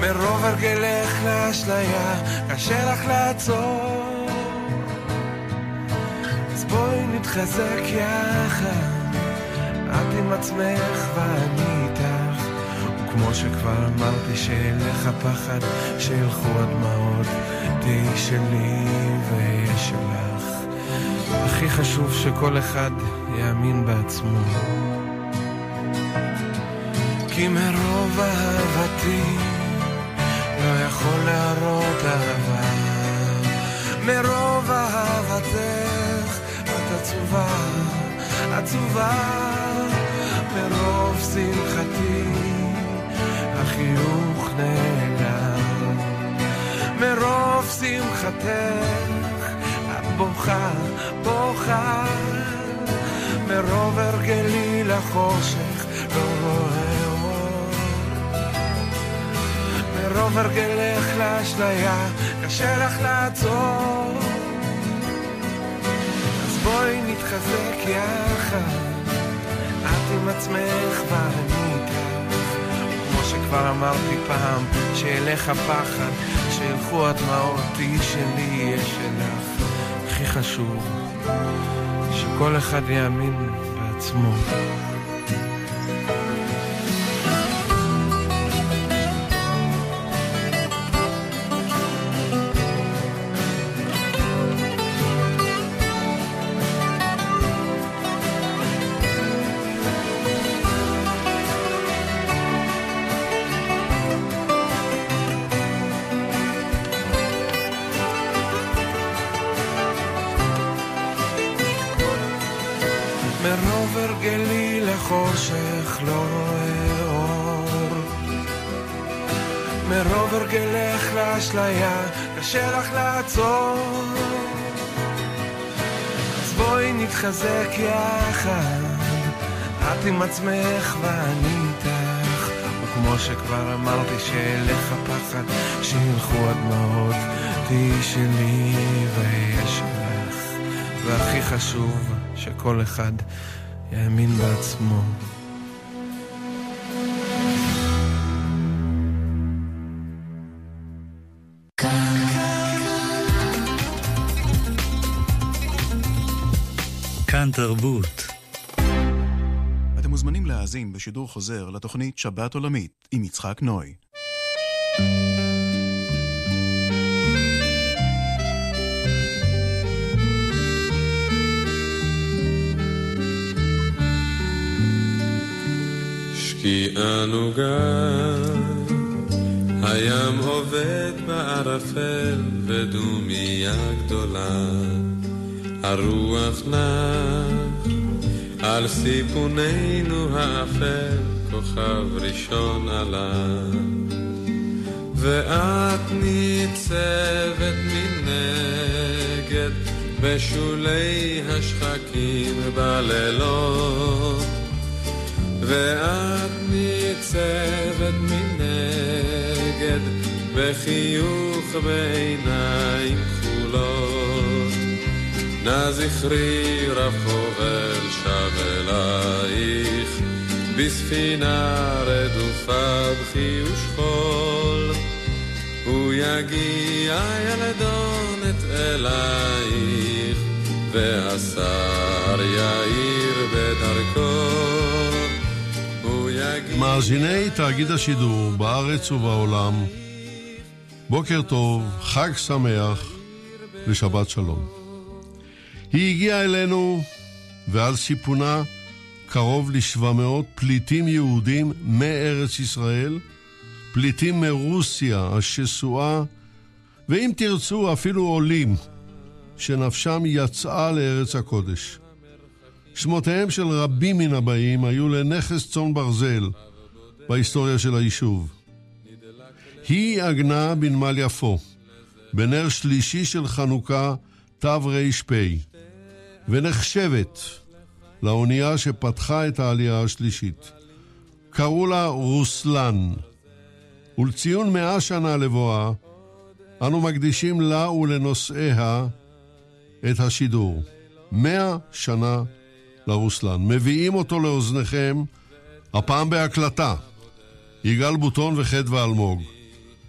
מרוב הרגלך לאשליה קשה לך לעצור, אז בואי נתחזק יחד, את עם עצמך ואני איתך, וכמו שכבר אמרתי שילך הפחד, שילכו הדמעות, תהי שלי ויהיה שלך. הכי חשוב שכל אחד יאמין בעצמו, כי מרוב אהבתי לא יכול להראות אהבה, מרוב אהבתך את עצובה, עצובה, מרוב שמחתי החיוך נעלם, מרוב שמחתך את בוכה, בוכה, מרוב הרגלי לחושך לא רואה אור, מרוב הרגלך לאשליה קשה לך לעצור, אז בואי נתחזק יחד, את עם עצמך ואני איתך, כמו שכבר אמרתי פעם, שילך הפחד, שילכו הדמעות, תהי שלי יהיה שלך. הכי חשוב שכל אחד יאמין בעצמו. מרוב הרגלי לחושך לא רואה אור, מרוב הרגלך לאשליה קשה לך לעצור, אז בואי נתחזק יחד, את עם עצמך ואני איתך, וכמו שכבר אמרתי שילך הפחד, שילכו הדמעות, תהי שלי ויהיה שלך. והכי חשוב שכל אחד יאמין בעצמו. כאן תרבות. אתם מוזמנים להאזין בשידור חוזר לתוכנית שבת עולמית עם יצחק נוי. שקיעה נוגה, הים עובד בערפל ודומיה גדולה, הרוח נח על סיפוננו האפל, כוכב ראשון עלה, ואת ניצבת מנגד בשולי השחקים בלילות, ואת ניצבת מנגד בחיוך בעיניים כחולות, נא זכרי רב חובל שב אלייך בספינה רדופה בכי ושכול, הוא יגיע ילדונת אלייך והשר יאיר בדרכו. מאזיני תאגיד השידור בארץ ובעולם, בוקר טוב, חג שמח ושבת שלום. היא הגיעה אלינו ועל סיפונה קרוב ל700 פליטים יהודים מארץ ישראל, פליטים מרוסיה השסועה, ואם תרצו אפילו עולים שנפשם יצאה לארץ הקודש. שמותיהם של רבים מן הבאים היו לנכס צאן ברזל בהיסטוריה של היישוב. היא עגנה בנמל יפו, בנר שלישי של חנוכה תר"פ, ונחשבת לאונייה שפתחה את העלייה השלישית. קראו לה רוסלן, ולציון 100 שנה לבואה, אנו מקדישים לה ולנושאיה את השידור. 100 שנה לרוסלן. מביאים אותו לאוזניכם, הפעם בהקלטה, יגאל בוטון וחדווה אלמוג.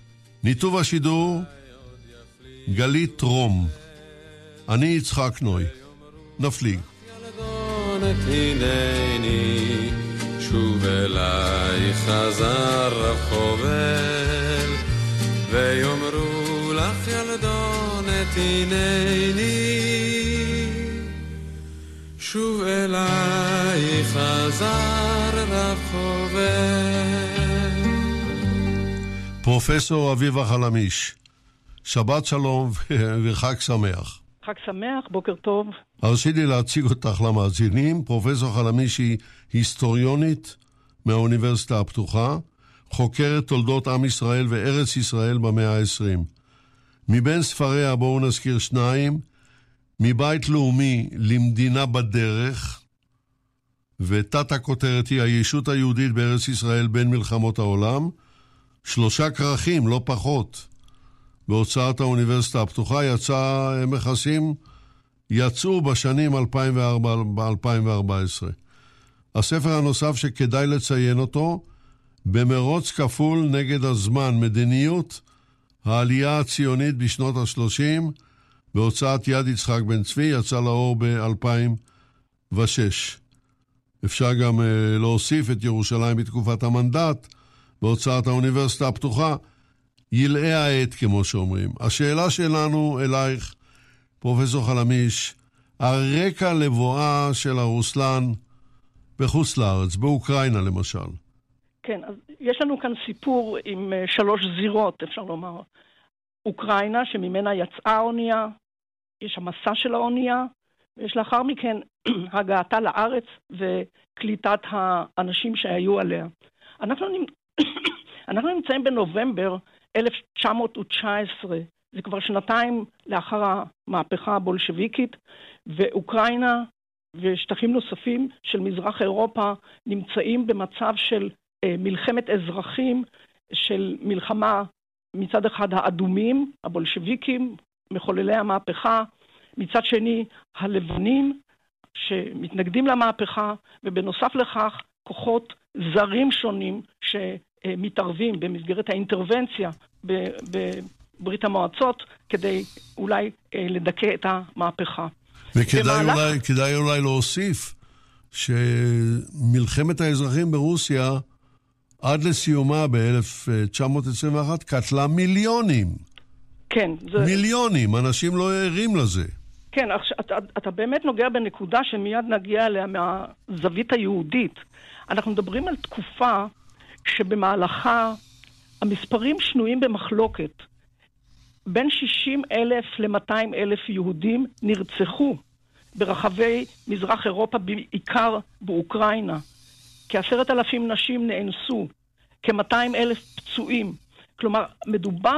ניתוב השידור, גלית רום. אני יצחק נוי. נפליג. ילדונת הנני, שוב אליי חזר רב חובל, ויאמרו לך ילדונת הנני, שוב אליי חזר רב חובל. פרופסור אביבה חלמיש, שבת שלום וחג שמח. חג שמח, בוקר טוב. הרשיתי להציג אותך למאזינים. פרופסור חלמיש היא היסטוריונית מהאוניברסיטה הפתוחה, חוקרת תולדות עם ישראל וארץ ישראל במאה ה-20. מבין ספריה בואו נזכיר שניים, מבית לאומי למדינה בדרך, ותת הכותרת היא הישות היהודית בארץ ישראל בין מלחמות העולם, 3 כרכים, לא פחות. בהוצאת האוניברסיטה הפתוחה יצאו בשנים 2004-2014. הספר הנוסף שכדאי לציין אותו, במרוץ כפול נגד הזמן, מדיניות העלייה הציונית בשנות ה-30, בהוצאת יד יצחק בן צבי, יצא לאור ב-2006. אפשר גם להוסיף את ירושלים בתקופת המנדט, בהוצאת האוניברסיטה הפתוחה, ילאי העת כמו שאומרים. השאלה שלנו אלייך, פרופסור חלמיש, הרקע לבואה של הרוסלן בחוץ לארץ, באוקראינה למשל. כן, אז יש לנו כאן סיפור עם 3 זירות, אפשר לומר. אוקראינה, שממנה יצאה האונייה, יש המסע של האונייה, ויש לאחר מכן הגעתה לארץ וקליטת האנשים שהיו עליה. אנחנו נמצאים בנובמבר 1919, זה כבר 2 לאחר המהפכה הבולשביקית, ואוקראינה ושטחים נוספים של מזרח אירופה נמצאים במצב של מלחמת אזרחים, של מלחמה מצד אחד האדומים, הבולשביקים, מחוללי המהפכה, מצד שני הלבנים שמתנגדים למהפכה, ובנוסף לכך כוחות זרים שונים שמתערבים במסגרת האינטרבנציה בברית המועצות כדי אולי לדכא את המהפכה. וכדאי אולי להוסיף שמלחמת האזרחים ברוסיה עד לסיומה ב-1921 קטלה מיליונים. כן. מיליונים, אנשים לא ערים לזה. כן, אתה באמת נוגע בנקודה שמיד נגיע אליה מהזווית היהודית. אנחנו מדברים על תקופה שבמהלכה המספרים שנויים במחלוקת. בין 60,000 ל-200,000 יהודים נרצחו ברחבי מזרח אירופה, בעיקר באוקראינה. כ10,000 נשים נאנסו, כ200,000 פצועים. כלומר, מדובר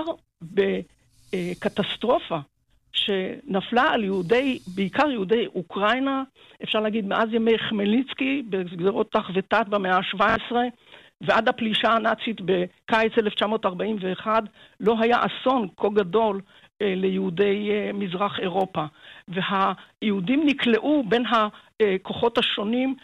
בקטסטרופה שנפלה על בעיקר יהודי אוקראינה, אפשר להגיד מאז ימי חמלניצקי, בגזרות תח ותת במאה ה-17, ועד הפלישה הנאצית בקיץ 1941, לא היה אסון כה גדול ליהודי מזרח אירופה. והיהודים נקלעו בין הכוחות השונים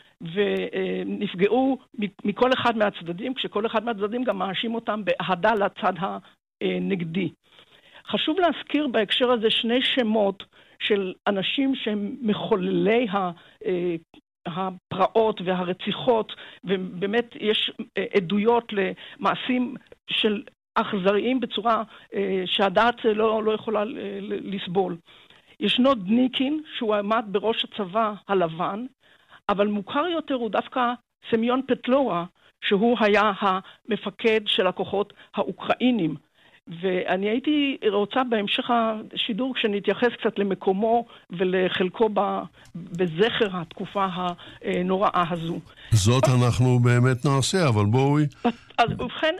ונפגעו מכל אחד מהצדדים, כשכל אחד מהצדדים גם מאשים אותם באהדה לצד הנגדי. חשוב להזכיר בהקשר הזה 2 שמות של אנשים שהם מחוללי הפרעות והרציחות, ובאמת יש עדויות למעשים של אכזריים בצורה שהדעת לא יכולה לסבול. ישנו דניקין, שהוא עמד בראש הצבא הלבן, אבל מוכר יותר הוא דווקא סמיון פטלורה, שהוא היה המפקד של הכוחות האוקראינים. ואני הייתי רוצה בהמשך השידור כשנתייחס קצת למקומו ולחלקו בזכר התקופה הנוראה הזו. זאת אנחנו באמת נעשה, אבל בואי. אז ובכן,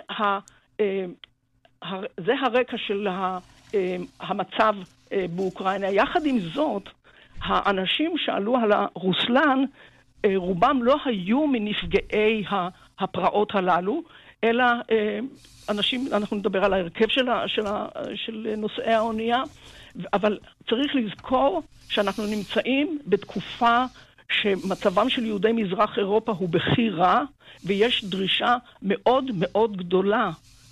זה הרקע של המצב באוקראינה. יחד עם זאת, האנשים שעלו על הרוסלן, רובם לא היו מנפגעי הפרעות הללו, אלא אנשים, אנחנו נדבר על ההרכב של נושאי האונייה, אבל צריך לזכור שאנחנו נמצאים בתקופה שמצבם של יהודי מזרח אירופה הוא בכי רע, ויש דרישה מאוד מאוד גדולה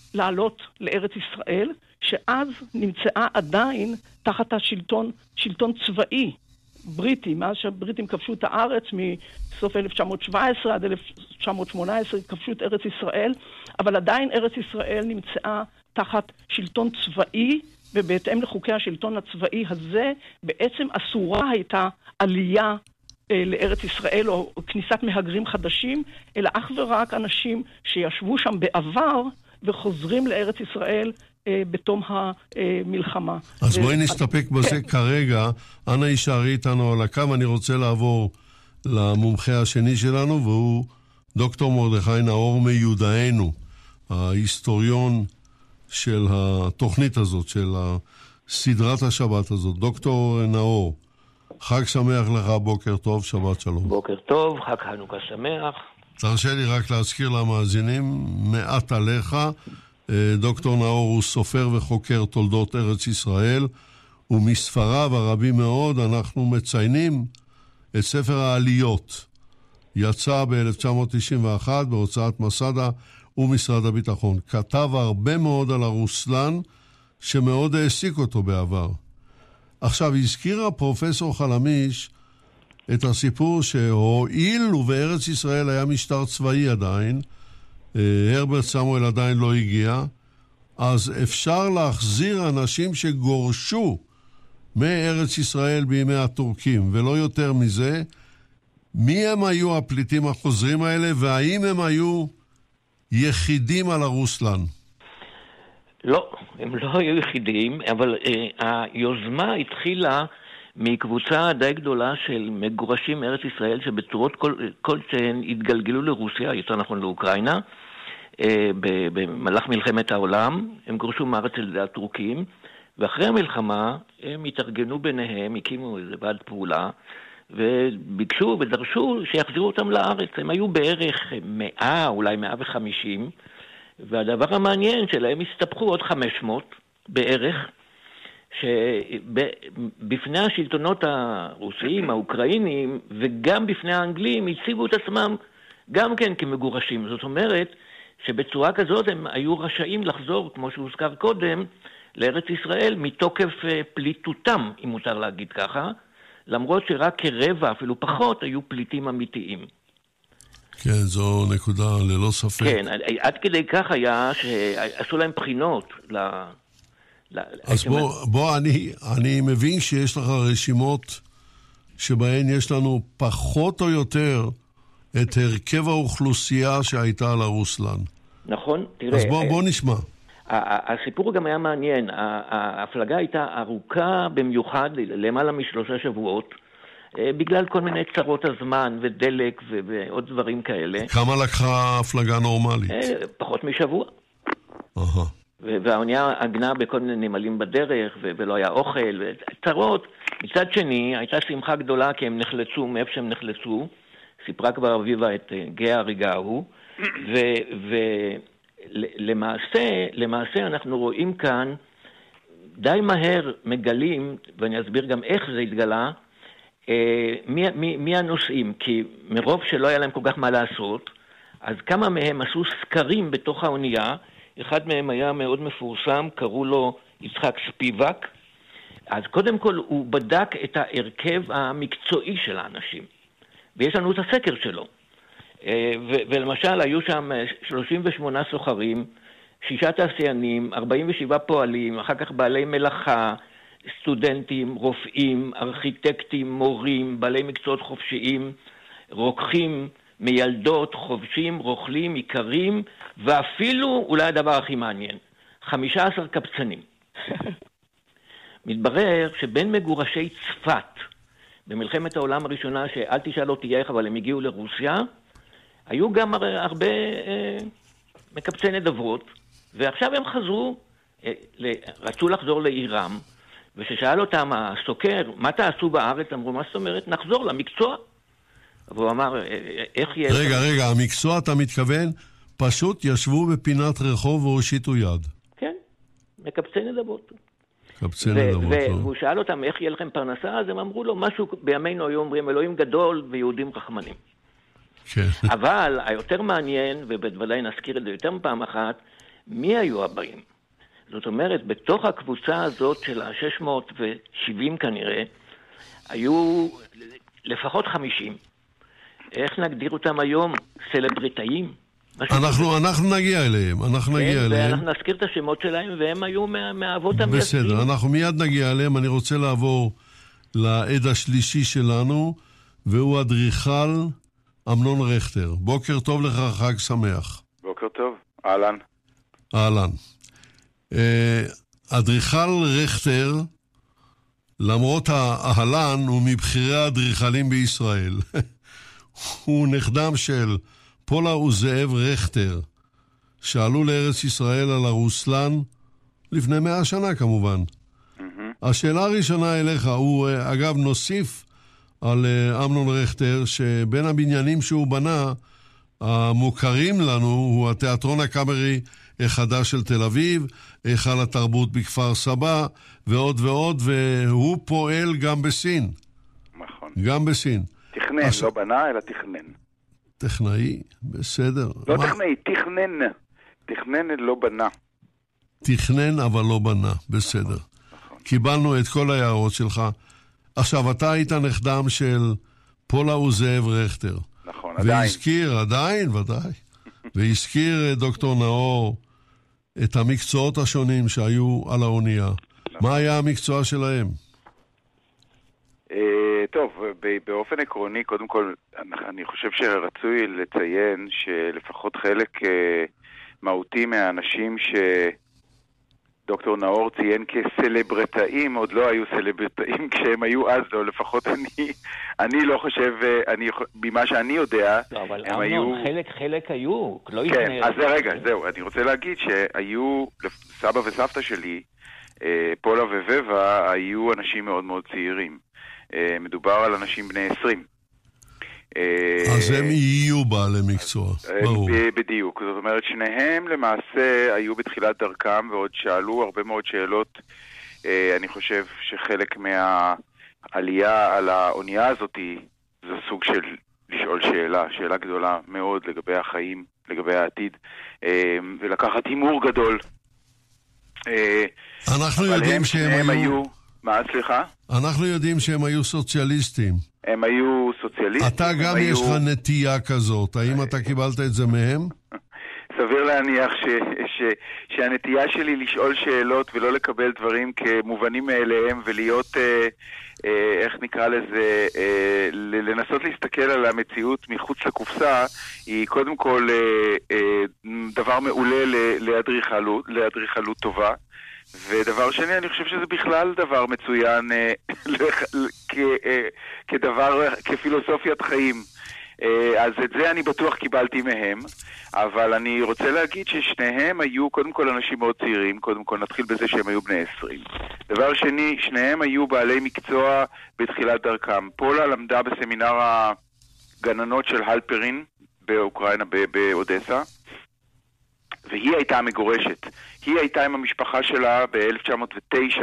לעלות לארץ ישראל, שאז נמצאה עדיין תחת שלטון צבאי בריטי, מאז שהבריטים כבשו את הארץ מסוף 1917 עד 1918 כבשו את ארץ ישראל, אבל עדיין ארץ ישראל נמצאה תחת שלטון צבאי, ובהתאם לחוקי השלטון הצבאי הזה, בעצם אסורה הייתה עלייה לארץ ישראל או כניסת מהגרים חדשים, אלא אך ורק אנשים שישבו שם בעבר וחוזרים לארץ ישראל בתום המלחמה. אז בואי נסתפק בזה כרגע. אנא יישארי איתנו על הקו. אני רוצה לעבור למומחה השני שלנו, והוא דוקטור מרדכי נאור מיודענו, ההיסטוריון של התוכנית הזאת, של סדרת השבת הזאת. דוקטור נאור, חג שמח לך, בוקר טוב, שבת שלום. בוקר טוב, חג חנוכה שמח. תרשה לי רק להזכיר למאזינים מעט עליך. דוקטור נאור הוא סופר וחוקר תולדות ארץ ישראל, ומספריו הרבים מאוד אנחנו מציינים את ספר העליות. יצא ב-1991 בהוצאת מסדה ומשרד הביטחון. כתב הרבה מאוד על הרוסלן, שמאוד העסיק אותו בעבר. עכשיו, הזכירה פרופסור חלמיש את הסיפור שהועיל ובארץ ישראל היה משטר צבאי עדיין, הרברט סמואל עדיין לא הגיע, אז אפשר להחזיר אנשים שגורשו מארץ ישראל בימי הטורקים, ולא יותר מזה. מי הם היו הפליטים החוזרים האלה, והאם הם היו יחידים על הרוסלן? לא, הם לא היו יחידים, אבל היוזמה התחילה מקבוצה די גדולה של מגורשים מארץ ישראל, שבצורות כלשהן התגלגלו לרוסיה, יותר נכון לאוקראינה, במהלך מלחמת העולם. הם גורשו מארץ על ידי הטורקים, ואחרי המלחמה הם התארגנו ביניהם, הקימו איזה ועד פעולה, וביקשו ודרשו שיחזירו אותם לארץ. הם היו בערך 100, אולי 150, והדבר המעניין שלהם הסתפחו עוד 500 בערך, שבפני השלטונות הרוסיים, האוקראינים, וגם בפני האנגלים, הציגו את עצמם גם כן כמגורשים. זאת אומרת שבצורה כזאת הם היו רשאים לחזור, כמו שהוזכר קודם, לארץ ישראל מתוקף פליטותם, אם מותר להגיד ככה, למרות שרק כרבע, אפילו פחות, היו פליטים אמיתיים. כן, זו נקודה ללא ספק. כן, עד כדי כך היה שעשו להם בחינות אז בוא, אני מבין שיש לך רשימות שבהן יש לנו פחות או יותר את הרכב האוכלוסייה שהייתה על הרוסלן. נכון, תראה. אז בוא נשמע. הסיפור גם היה מעניין. ההפלגה הייתה ארוכה במיוחד, למעלה מ3 שבועות, בגלל כל מיני צרות הזמן ודלק ועוד דברים כאלה. כמה לקחה הפלגה נורמלית? פחות משבוע. והאונייה עגנה בכל מיני נמלים בדרך, ולא היה אוכל, וצרות. מצד שני, הייתה שמחה גדולה כי הם נחלצו מאיפה שהם נחלצו. סיפרה כבר אביבה את גאה הריגה ההוא. ולמעשה אנחנו רואים כאן, די מהר מגלים, ואני אסביר גם איך זה התגלה, מי הנושאים. כי מרוב שלא היה להם כל כך מה לעשות, אז כמה מהם עשו סקרים בתוך האונייה. אחד מהם היה מאוד מפורסם, קראו לו יצחק ספיבק. אז קודם כל הוא בדק את ההרכב המקצועי של האנשים, ויש לנו את הסקר שלו. ולמשל היו שם 38 סוחרים, 6 תעשיינים, 47 פועלים, אחר כך בעלי מלאכה, סטודנטים, רופאים, ארכיטקטים, מורים, בעלי מקצועות חופשיים, רוקחים, מילדות, חובשים, רוכלים, עיקרים, ואפילו, אולי הדבר הכי מעניין, 15 קבצנים. מתברר שבין מגורשי צפת, במלחמת העולם הראשונה, שאל תשאל אותי איך, אבל הם הגיעו לרוסיה, היו גם הרבה מקבצי נדבות, ועכשיו הם חזרו, רצו לחזור לעירם, וששאל אותם הסוקר, מה תעשו בארץ? אמרו, מה זאת אומרת? נחזור למקצוע. והוא אמר, איך יהיה... רגע, המקצוע אתה מתכוון, פשוט ישבו בפינת רחוב והושיטו יד. כן, מקבצי נדבות. מקבצי נדבות. והוא שאל אותם, איך יהיה לכם פרנסה? אז הם אמרו לו, משהו בימינו היו אומרים, אלוהים גדול ויהודים רחמנים. כן. אבל היותר מעניין, ובוודאי נזכיר את זה יותר מפעם אחת, מי היו הבאים? זאת אומרת, בתוך הקבוצה הזאת של ה-670 כנראה, היו לפחות 50. איך נגדיר אותם היום? סלבריטאים? אנחנו נגיע אליהם, ואנחנו נזכיר את השמות שלהם, והם היו מהאבות המייסדים. בסדר, אנחנו מיד נגיע אליהם. אני רוצה לעבור לעד השלישי שלנו, והוא אדריכל אמנון רכטר. בוקר טוב לך, חג שמח. בוקר טוב, אהלן. אהלן. אדריכל רכטר, למרות האהלן, הוא מבחירי האדריכלים בישראל. הוא נכדם של פולה וזאב רכטר, שעלו לארץ ישראל על הרוסלן לפני 100 שנה כמובן. השאלה הראשונה אליך, הוא אגב נוסיף על אמנון רכטר, שבין הבניינים שהוא בנה, המוכרים לנו, הוא התיאטרון הקאמרי החדש של תל אביב, היכל התרבות בכפר סבא, ועוד ועוד, והוא פועל גם בסין. נכון. גם בסין. תכנן, לא בנה, אלא תכנן. טכנאי, בסדר. לא טכנאי, תכנן. תכנן לא בנה. תכנן אבל לא בנה, בסדר. נכון. קיבלנו את כל ההערות שלך. עכשיו, אתה היית נכדם של פולה וזאב רכטר. נכון, עדיין. והזכיר, עדיין, ודאי. והזכיר דוקטור נאור את המקצועות השונים שהיו על האונייה. מה היה המקצוע שלהם? טוב, באופן עקרוני, קודם כל, אני חושב שרצוי לציין שלפחות חלק מהותי מהאנשים שדוקטור נאור ציין כסלברטאים, עוד לא היו סלברטאים כשהם היו אז, או לפחות אני לא חושב, במה שאני יודע, לא, אבל הם היו... חלק היו, לא כן, אז זהו, אני רוצה להגיד שהיו, סבא וסבתא שלי, פולה וובה, היו אנשים מאוד מאוד צעירים. מדובר על אנשים בני 20. אז הם יהיו בעלי מקצוע, ברור. בדיוק, זאת אומרת שניהם למעשה היו בתחילת דרכם ועוד שאלו הרבה מאוד שאלות. אני חושב שחלק מהעלייה על האונייה הזאת זה סוג של לשאול שאלה גדולה מאוד לגבי החיים, לגבי העתיד, ולקחת הימור גדול. אנחנו יודעים שהם היו... מה, סליחה? אנחנו יודעים שהם היו סוציאליסטים. הם היו סוציאליסטים. אתה גם יש לך נטייה כזאת. האם אתה קיבלת את זה מהם? סביר להניח שהנטייה שלי לשאול שאלות ולא לקבל דברים כמובנים מאליהם ולהיות, איך נקרא לזה, לנסות להסתכל על המציאות מחוץ לקופסה, היא קודם כל דבר מעולה לאדריכלות טובה. ודבר שני, אני חושב שזה בכלל דבר מצוין כדבר, כפילוסופיית חיים. אז את זה אני בטוח קיבלתי מהם, אבל אני רוצה להגיד ששניהם היו קודם כל אנשים מאוד צעירים, קודם כל נתחיל בזה שהם היו בני 20. דבר שני, שניהם היו בעלי מקצוע בתחילת דרכם. פולה למדה בסמינר הגננות של הלפרין באוקראינה, באודסה, והיא הייתה מגורשת. היא הייתה עם המשפחה שלה ב-1909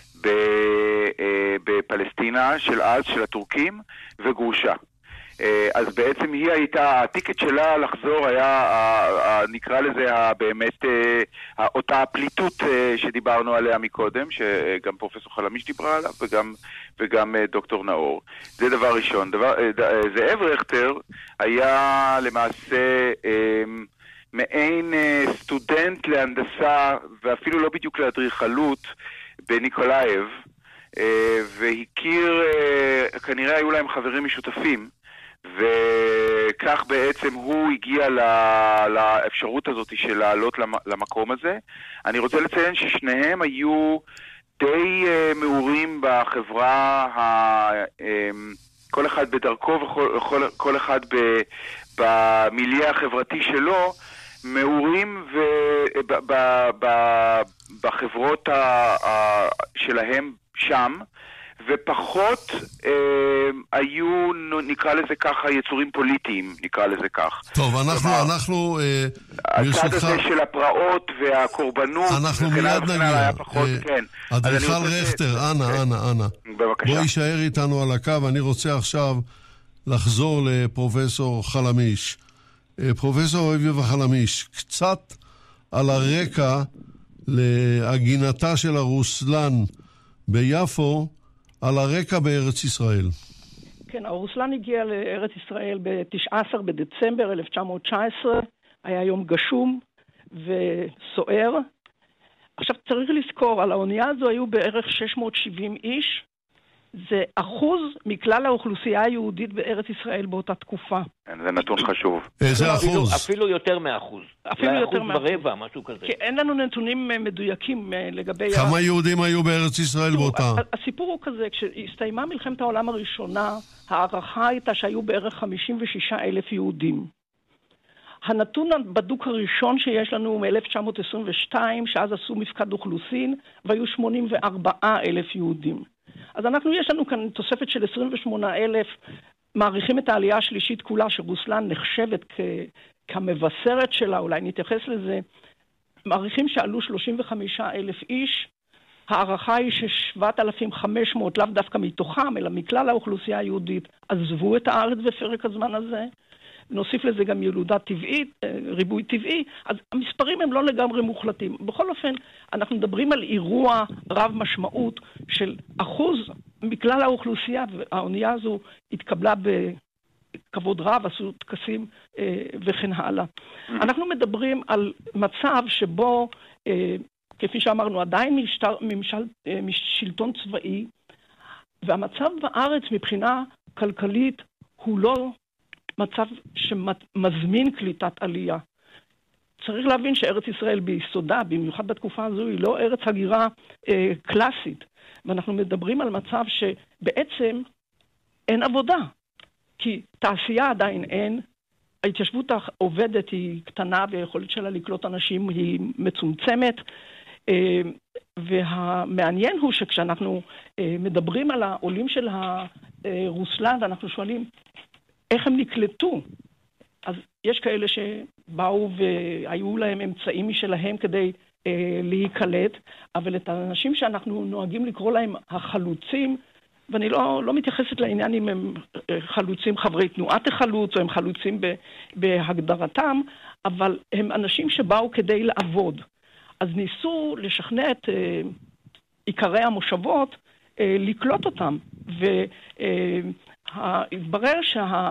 בפלסטינה של אז, של הטורקים, וגרושה. אז בעצם היא הייתה, הטיקט שלה לחזור היה, נקרא לזה באמת, אותה הפליטות שדיברנו עליה מקודם, שגם פרופסור חלמיש דיברה עליו, וגם דוקטור נאור. זה דבר ראשון. זאב רכטר היה למעשה מעין סטודנט להנדסה, ואפילו לא בדיוק לאדריכלות, בניקולאייב, והכיר, כנראה היו להם חברים משותפים, וכך בעצם הוא הגיע לאפשרות הזאת של לעלות למקום הזה. אני רוצה לציין ששניהם היו די מעורים בחברה, כל אחד בדרכו וכל אחד במיליה החברתי שלו, מעורים בחברות שלהם שם, ופחות היו, נקרא לזה ככה, יצורים פוליטיים, נקרא לזה כך. טוב, אנחנו הצד הזה של הפרעות והקורבנות, אנחנו מיד נגיע. אדריכל רכטר, אנא. בבקשה. בוא יישאר איתנו על הקו, אני רוצה עכשיו לחזור לפרופסור חלמיש. פרופסור אביב חלמיש, קצת על הרקע להגינתה של הרוסלן ביפו, על הרקע בארץ ישראל. כן, הרוסלן הגיע לארץ ישראל ב-19 בדצמבר 1919, היה יום גשום וסוער. עכשיו צריך לזכור, על האונייה הזו היו בערך 670 איש, זה 1% מכלל האוכלוסייה היהודית בארץ ישראל באותה תקופה. זה נתון חשוב. איזה אחוז? אפילו יותר מ1%. אפילו יותר מ1.25%, משהו כזה. כי אין לנו נתונים מדויקים לגבי... כמה יהודים היו בארץ ישראל באותה? הסיפור הוא כזה, כשהסתיימה מלחמת העולם הראשונה, הערכה הייתה שהיו בערך 56,000 יהודים. הנתון הבדוק הראשון שיש לנו מ-1922, שאז עשו מפקד אוכלוסין, והיו 84,000 יהודים. אז יש לנו כאן תוספת של 28,000, מעריכים את העלייה השלישית כולה, שרוסלן נחשבת כמבשרת שלה, אולי נתייחס לזה, מעריכים שעלו 35,000 איש, הערכה היא ש7,500, לאו דווקא מתוכם, אלא מכלל האוכלוסייה היהודית, עזבו את הארץ בפרק הזמן הזה, נוסיף לזה גם ילודה טבעית, ריבוי טבעי, אז המספרים הם לא לגמרי מוחלטים. בכל אופן, אנחנו מדברים על אירוע רב משמעות של 1% מכלל האוכלוסייה, והאונייה הזו התקבלה בכבוד רב, עשו טקסים וכן הלאה. אנחנו מדברים על מצב שבו, כפי שאמרנו, עדיין שלטון צבאי, והמצב בארץ מבחינה כלכלית הוא לא מצב שמזמין קליטת עלייה. צריך להבין שארץ ישראל ביסודה, במיוחד בתקופה הזו, היא לא ארץ הגירה קלאסית. ואנחנו מדברים על מצב שבעצם אין עבודה. כי תעשייה עדיין אין, ההתיישבות העובדת היא קטנה, והיכולת שלה לקלוט אנשים היא מצומצמת. והמעניין הוא שכשאנחנו מדברים על העולים של הרוסלן, ואנחנו שואלים, איך הם נקלטו? אז יש כאלה שבאו והיו להם אמצעים משלהם כדי להיקלט, אבל את האנשים שאנחנו נוהגים לקרוא להם החלוצים, ואני לא מתייחסת לעניין אם הם חלוצים חברי תנועת החלוץ, או הם חלוצים בהגדרתם, אבל הם אנשים שבאו כדי לעבוד. אז ניסו לשכנע את עיקרי המושבות לקלוט אותם, והתברר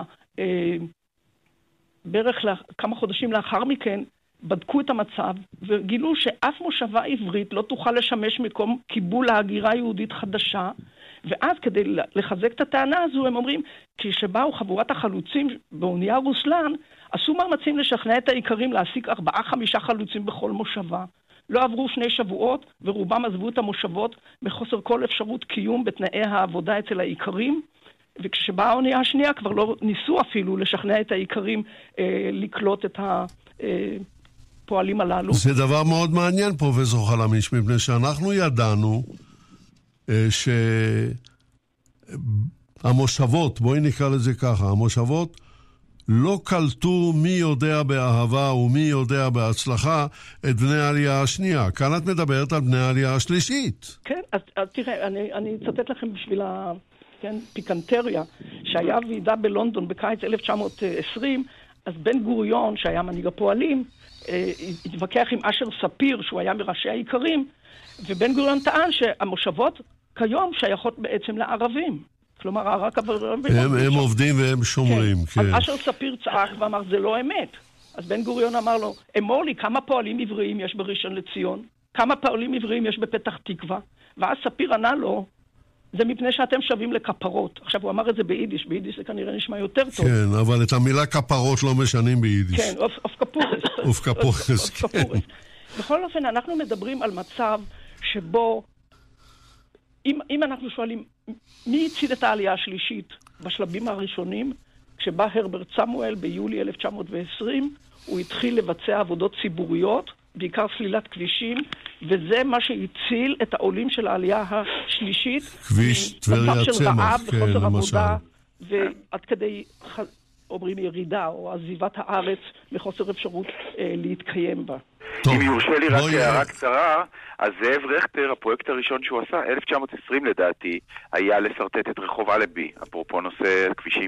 בערך כמה חודשים לאחר מכן בדקו את המצב וגילו שאף מושבה עברית לא תוכל לשמש מקום קיבול להגירה יהודית חדשה, ואז כדי לחזק את הטענה הזו הם אומרים, כשבאו חבורת החלוצים באונייה רוסלן, עשו מאמצים לשכנע את העיקרים להשיג 4-5 חלוצים בכל מושבה. לא עברו 2 שבועות ורובם עזבו את המושבות בחוסר כל אפשרות קיום בתנאי העבודה אצל העיקרים, וכשבאה האונייה השנייה כבר לא ניסו אפילו לשכנע את העיקרים לקלוט את הפועלים הללו. זה דבר מאוד מעניין, פרופסור חלמיש, מפני שאנחנו ידענו שהמושבות, בואי נקרא לזה ככה, המושבות לא קלטו מי יודע באהבה ומי יודע בהצלחה את בני העלייה השנייה. כאן את מדברת על בני העלייה השלישית. כן, אז תראה, אני אצטט לכם בשביל פיקנטריה, שהיה ועידה בלונדון בקיץ 1920, אז בן גוריון, שהיה מנהיג הפועלים, התווכח עם אשר ספיר, שהוא היה מראשי העיקרים, ובן גוריון טען שהמושבות כיום שייכות בעצם לערבים. כלומר, הם עובדים והם שומרים. כן. אז אשר ספיר צעק ואמר, זה לא אמת. אז בן גוריון אמר לו, אמור לי כמה פועלים עבריים יש בראשון לציון, כמה פועלים עבריים יש בפתח תקווה, ואז ספיר ענה לו, זה מפני שאתם שווים לכפרות. עכשיו הוא אמר את זה ביידיש, ביידיש זה כנראה נשמע יותר טוב. כן, אבל את המילה כפרות לא משנים ביידיש. כן, אוף כפורס. אוף כפורס, כן. בכל אופן, אנחנו מדברים על מצב שבו, אם אנחנו שואלים, מי הציל את העלייה השלישית בשלבים הראשונים, כשבא הרברט סמואל ביולי 1920, הוא התחיל לבצע עבודות ציבוריות, בעיקר סלילת כבישים, וזה מה שהציל את העולים של העלייה השלישית. כביש טבריה צמח, כן, למשל. ועד כדי, אומרים, ירידה או עזיבת הארץ מחוסר אפשרות להתקיים בה. אם יורשה לי רק הערה קצרה, אז זאב רכטר, הפרויקט הראשון שהוא עשה, 1920 לדעתי, היה לסרטט את רחוב אלנבי, אפרופו נושא כבישים.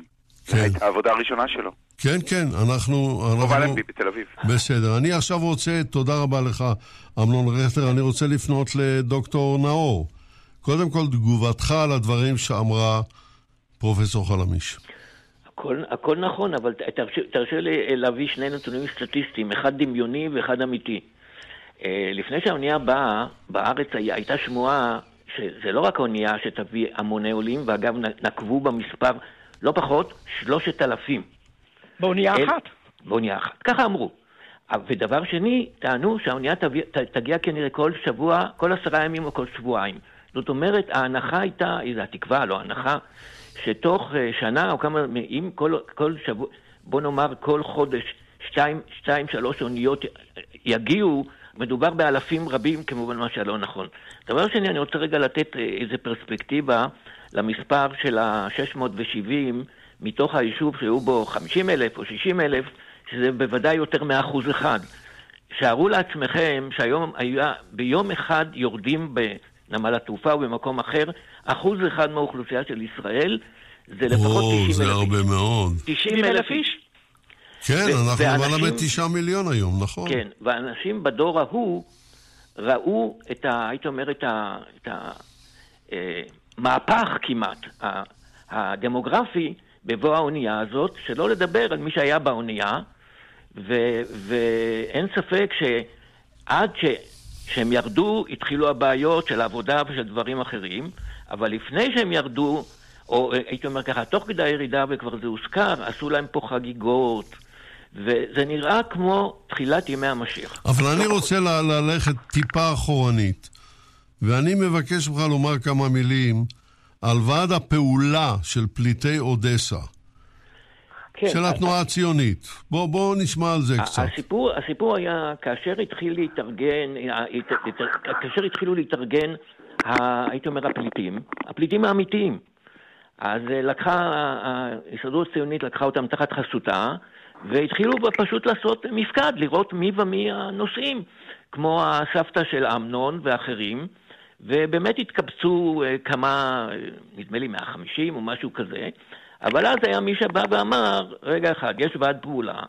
כן. הייתה העבודה הראשונה שלו. כן, כן, אנחנו... אלנבי בתל אביב. בסדר. אני עכשיו רוצה, תודה רבה לך, אמנון רכטר, אני רוצה לפנות לדוקטור נאור. קודם כל, תגובתך על הדברים שאמרה פרופסור חלמיש. הכל נכון, אבל תרשה לי להביא שני נתונים סטטיסטיים, אחד דמיוני ואחד אמיתי. לפני שהאונייה באה, בארץ הייתה שמועה שזה לא רק האונייה שתביא המוני עולים, ואגב נקבו במספר לא פחות 3,000. באונייה אחת? באונייה אחת, ככה אמרו. ודבר שני, טענו שהאונייה תגיע כנראה כל שבוע, כל 10 ימים או כל שבועיים. זאת אומרת, ההנחה הייתה, איזו התקווה, לא ההנחה, שתוך שנה או כמה, אם כל שבוע, בוא נאמר כל חודש, 2-3 אוניות יגיעו, מדובר באלפים רבים, כמובן מה שלא נכון. דבר שני, אני רוצה רגע לתת איזו פרספקטיבה למספר של ה-670, מתוך היישוב שהיו בו 50,000 או 60,000, שזה בוודאי יותר מ1%. שערו לעצמכם שהיום ביום אחד יורדים בנמל התעופה או במקום אחר, 1% מהאוכלוסייה של ישראל, זה לפחות 90,000. זה הרבה מאוד. 90,000 איש. כן, אנחנו למעלה מ9 מיליון היום, נכון. כן, ואנשים בדור ההוא ראו את הייתי אומר, את המהפך כמעט, הדמוגרפי, בבוא האונייה הזאת, שלא לדבר על מי שהיה באונייה, ואין ספק שעד שהם ירדו, התחילו הבעיות של העבודה ושל דברים אחרים, אבל לפני שהם ירדו, או הייתי אומר ככה, תוך כדי הירידה, וכבר זה הוזכר, עשו להם פה חגיגות, וזה נראה כמו תחילת ימי המשיח. אבל אני רוצה ללכת טיפה אחורנית, ואני מבקש ממך לומר כמה מילים, על ועד הפעולה של פליטי אודסה, כן, של התנועה הציונית. בוא נשמע על זה קצת. הסיפור היה כאשר התחילו להתארגן, הייתי אומר הפליטים האמיתיים. אז ההסתדרות הציונית לקחה אותם תחת חסותה, והתחילו פשוט לעשות מפקד, לראות מי ומי הנושאים, כמו הסבתא של אמנון ואחרים, ובאמת התקבצו כמה, נדמה לי 150 או משהו כזה, אבל אז היה מי שבא ואמר, רגע אחד, יש ועד פעולה,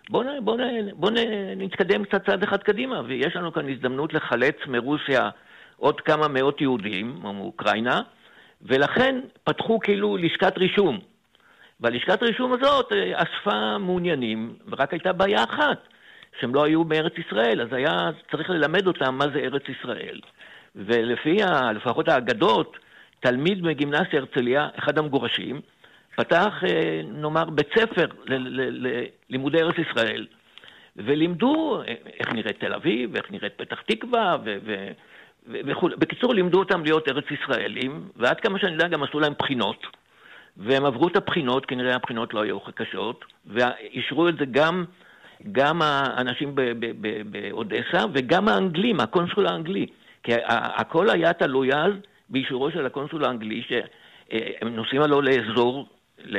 בוא נתקדם קצת צעד אחד קדימה, ויש לנו כאן הזדמנות לחלץ מרוסיה עוד כמה מאות יהודים, מאוקראינה, ולכן פתחו כאילו לשכת רישום. והלשכת רישום הזאת אספה מעוניינים, ורק הייתה בעיה אחת, שהם לא היו בארץ ישראל, אז היה צריך ללמד אותם מה זה ארץ ישראל. ולפי לפחות האגדות, תלמיד מגימנסיה הרצליה, אחד המגורשים, פתח, נאמר, בית ספר ללימודי ארץ ישראל, ולימדו איך נראית תל אביב, איך נראית פתח תקווה, וכו'. בקיצור, לימדו אותם להיות ארץ ישראלים, ועד כמה שאני יודע, גם עשו להם בחינות, והם עברו את הבחינות, כנראה הבחינות לא היו קשות, ואישרו את זה גם האנשים באודסה, וגם האנגלים, הקונסול האנגלי. כי הכל היה תלוי אז באישורו של הקונסול האנגלי, שהם נוסעים עלו לאזור,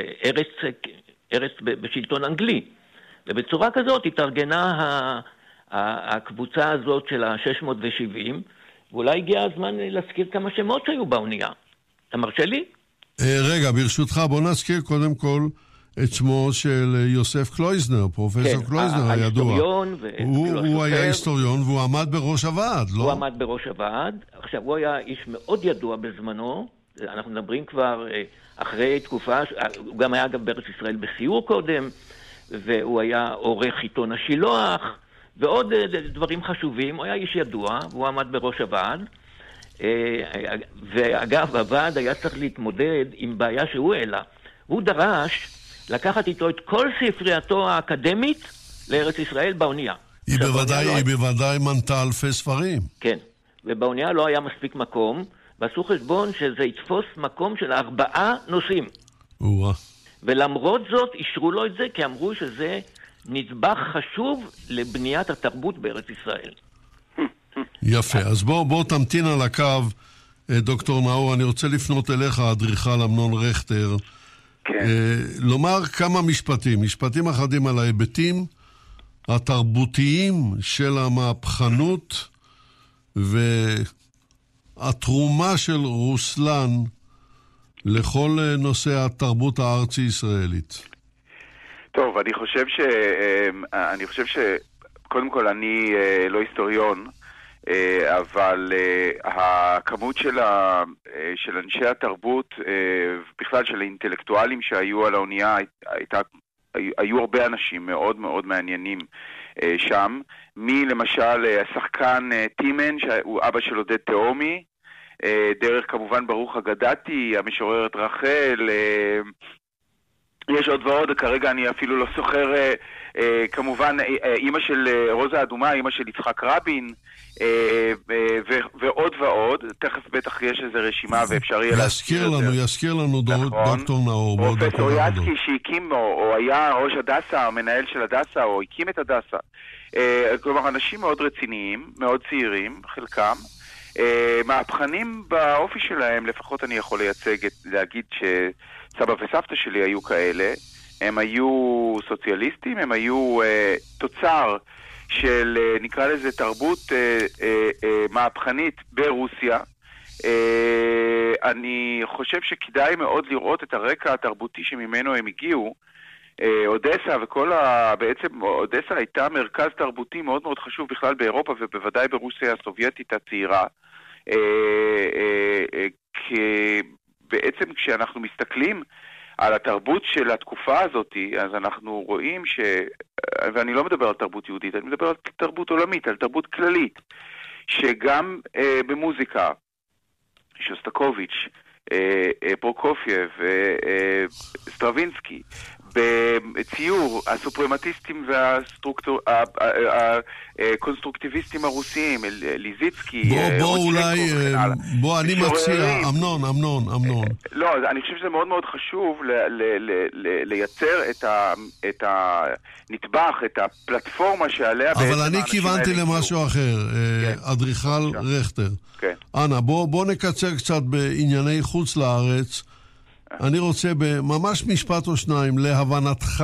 לארץ בשלטון אנגלי. ובצורה כזאת התארגנה הקבוצה הזאת של ה-670, ואולי הגיע הזמן להזכיר כמה שמות שהיו באונייה. אתה מרשה לי? רגע, ברשותך, בוא נזכיר קודם כל את שמו של יוסף קלויזנר, פרופסור קלויזנר הידוע. הוא היה היסטוריון והוא עמד בראש הוועד, לא? הוא עמד בראש הוועד. עכשיו, הוא היה איש מאוד ידוע בזמנו. אנחנו מדברים כבר אחרי תקופה, הוא גם היה גם בארץ ישראל בסיור קודם, והוא היה עורך עיתון השילוח, ועוד דברים חשובים. הוא היה איש ידוע, והוא עמד בראש הוועד. ואגב, הוועד היה צריך להתמודד עם בעיה שהוא העלה. הוא דרש לקחת איתו את כל ספרייתו האקדמית לארץ ישראל באונייה. היא בוודאי מנתה אלפי ספרים. כן, ובאונייה לא היה מספיק מקום, ועשו חשבון שזה יתפוס מקום של 4 נושאים. ולמרות זאת אישרו לו את זה, כי אמרו שזה נדבך חשוב לבניית התרבות בארץ ישראל. יפה, אז בוא תמתין על הקו, דוקטור נאור, אני רוצה לפנות אליך, אדריכל אמנון רכטר, כן. לומר כמה משפטים אחדים על ההיבטים התרבותיים של המהפכנות והתרומה של רוסלן לכל נושא התרבות הארצי-ישראלית? טוב, אני חושב קודם כל אני לא היסטוריון, אבל הכמות של אנשי התרבות, בכלל של האינטלקטואלים שהיו על האונייה, היו הרבה אנשים מאוד מאוד מעניינים שם. למשל השחקן טימן, שהוא אבא של עודד תאומי, דרך כמובן ברוך אגדתי, המשוררת רחל, יש עוד ועוד, כרגע אני אפילו לא זוכר, כמובן אמא של רוזה אדומה, אמא של יצחק רבין, ועוד ועוד. תכף בטח יש איזו רשימה ואפשר יהיה יזכיר לנו דוקטור נאור. פרופסור יצקי שהקים או היה ראש הדסה, או מנהל של הדסה, או הקים את הדסה. כלומר, אנשים מאוד רציניים, מאוד צעירים, חלקם, מהפכנים באופי שלהם, לפחות אני יכול להגיד שסבא וסבתא שלי היו כאלה. הם היו סוציאליסטים, הם היו תוצר של, נקרא לזה, תרבות מהפכנית ברוסיה. אני חושב שכדאי מאוד לראות את הרקע התרבותי שממנו הם הגיעו. אודסה בעצם אודסה הייתה מרכז תרבותי מאוד מאוד חשוב בכלל באירופה, ובוודאי ברוסיה הסובייטית הצעירה. בעצם כשאנחנו מסתכלים על התרבות של התקופה הזאת, אז אנחנו רואים ואני לא מדבר על תרבות יהודית, אני מדבר על תרבות עולמית, על תרבות כללית, שגם במוזיקה, שוסטקוביץ', פרוקופייב, סטרווינסקי, בציור, הסופרמטיסטים והקונסטרוקטיביסטים הרוסיים, ליזיצקי, בוא אני מציע, אמנון. לא, אני חושב שזה מאוד מאוד חשוב לייצר את הנטבח, את הפלטפורמה שעליה בעצם אבל אני כיוונתי למשהו אחר, אדריכל רכטר. אנא, בוא נקצר קצת בענייני חוץ לארץ. אני רוצה בממש משפט או שניים להבנתך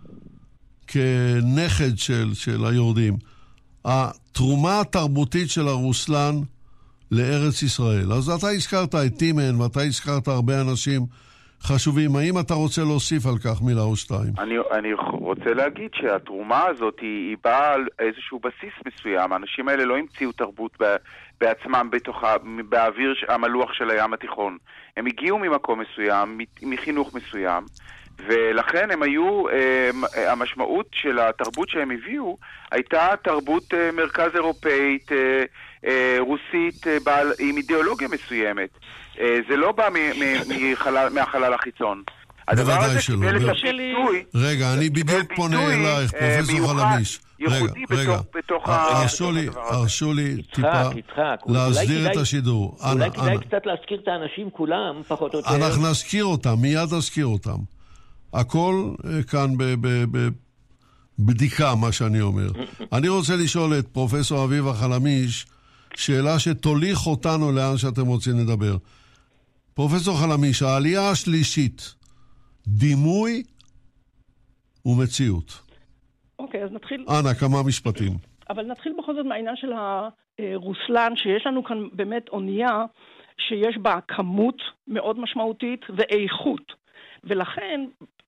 כנכד של היורדים, התרומה התרבותית של הרוסלן לארץ ישראל. אז אתה הזכרת את טימן ואתה הזכרת הרבה אנשים חשובים. האם אתה רוצה להוסיף על כך מילה או שתיים? אני רוצה להגיד שהתרומה הזאת היא באה על איזשהו בסיס מסוים. האנשים האלה לא המציאו תרבות בעצמם באוויר המלוח של הים התיכון. הם הגיעו ממקום מסוים, מחינוך מסוים, ולכן הם היו, המשמעות של התרבות שהם הביאו הייתה תרבות מרכז אירופאית, רוסית, עם אידיאולוגיה מסוימת. זה לא בא מהחלל החיצון. הדבר הזה קיבל את הביטוי. רגע, אני בדיוק פונה אלייך, פרופסור חלמיש. רגע, הרשו לי טיפה להסדיר את השידור. אולי כדאי קצת להזכיר את האנשים כולם, פחות או יותר. אנחנו נזכיר אותם, מיד נזכיר אותם. הכל כאן בבדיקה, מה שאני אומר. אני רוצה לשאול את פרופסור אביבה חלמיש, שאלה שתוליך אותנו לאן שאתם רוצים לדבר. פרופסור חלמיש, העלייה השלישית, דימוי ומציאות. אוקיי, אז נתחיל. אנא, כמה משפטים. אבל נתחיל בכל זאת מהעניין של הרוסלן, שיש לנו כאן באמת אונייה שיש בה כמות מאוד משמעותית ואיכות. ולכן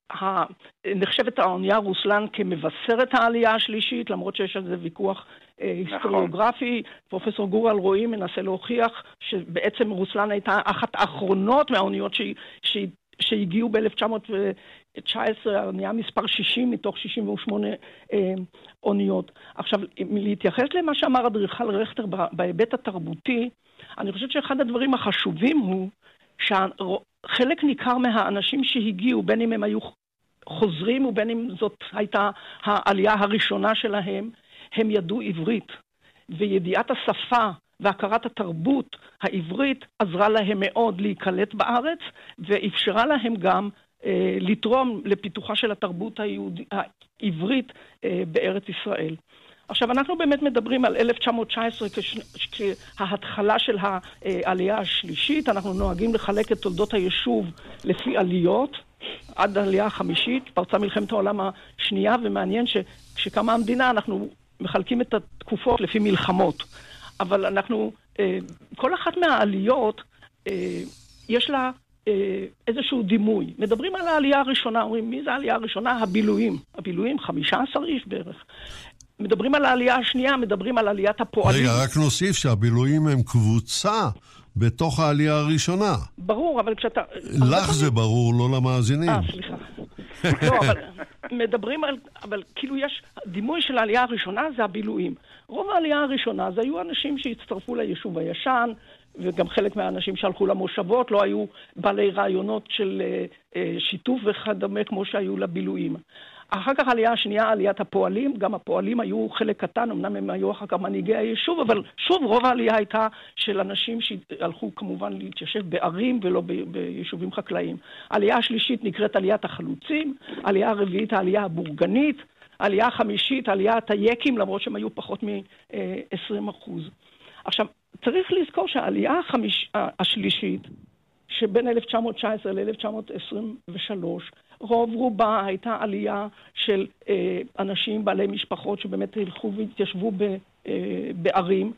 נחשבת האונייה רוסלן כמבשרת העלייה השלישית, למרות שיש על זה ויכוח היסטוריוגרפי. פרופסור גורל רועי מנסה להוכיח שבעצם רוסלן הייתה אחת האחרונות מהאוניות שהגיעו ב-1919, האונייה מספר 60 מתוך 68 אוניות. עכשיו, להתייחס למה שאמר אדריכל רכטר בהיבט התרבותי, אני חושבת שאחד הדברים החשובים הוא שחלק ניכר מהאנשים שהגיעו, בין אם הם היו חוזרים ובין אם זאת הייתה העלייה הראשונה שלהם, הם ידעו עברית. וידיעת השפה והכרת התרבות העברית עזרה להם מאוד להיקלט בארץ, ואפשרה להם גם לתרום לפיתוחה של התרבות העברית בארץ ישראל. עכשיו, אנחנו באמת מדברים על 1919 כהתחלה של העלייה השלישית. אנחנו נוהגים לחלק את תולדות היישוב לפי עליות, עד העלייה החמישית, פרצה מלחמת העולם השנייה, ומעניין שכשקמה המדינה אנחנו מחלקים את התקופות לפי מלחמות. אבל אנחנו, כל אחת מהעליות יש לה איזשהו דימוי. מדברים על העלייה הראשונה, אומרים, מי זה העלייה הראשונה? הבילויים, 15 איש בערך. מדברים על העלייה השנייה, מדברים על עליית הפועלים. רגע, רק נוסיף שהבילויים הם קבוצה בתוך העלייה הראשונה. ברור, אבל כשאתה... לך זה ברור, לא למאזינים. סליחה. לא, אבל מדברים על... אבל כאילו יש... דימוי של העלייה הראשונה זה הבילויים. רוב העלייה הראשונה זה היו אנשים שהצטרפו ליישוב הישן, וגם חלק מהאנשים שהלכו למושבות, לא היו בעלי רעיונות של שיתוף וכדומה כמו שהיו לבילויים. אחר כך העלייה השנייה, עליית הפועלים, גם הפועלים היו חלק קטן, אמנם הם היו אחר כך מנהיגי היישוב, אבל שוב רוב העלייה הייתה של אנשים שהלכו כמובן להתיישב בערים ולא ביישובים חקלאיים. העלייה השלישית נקראת עליית החלוצים, העלייה הרביעית העלייה הבורגנית, העלייה החמישית, עליית היקים, למרות שהם היו פחות מ-20%. עכשיו, צריך לזכור שהעלייה השלישית, שבין 1919 ל-1923, רוב רובה הייתה עלייה של אנשים בעלי משפחות שבאמת הלכו והתיישבו בערים,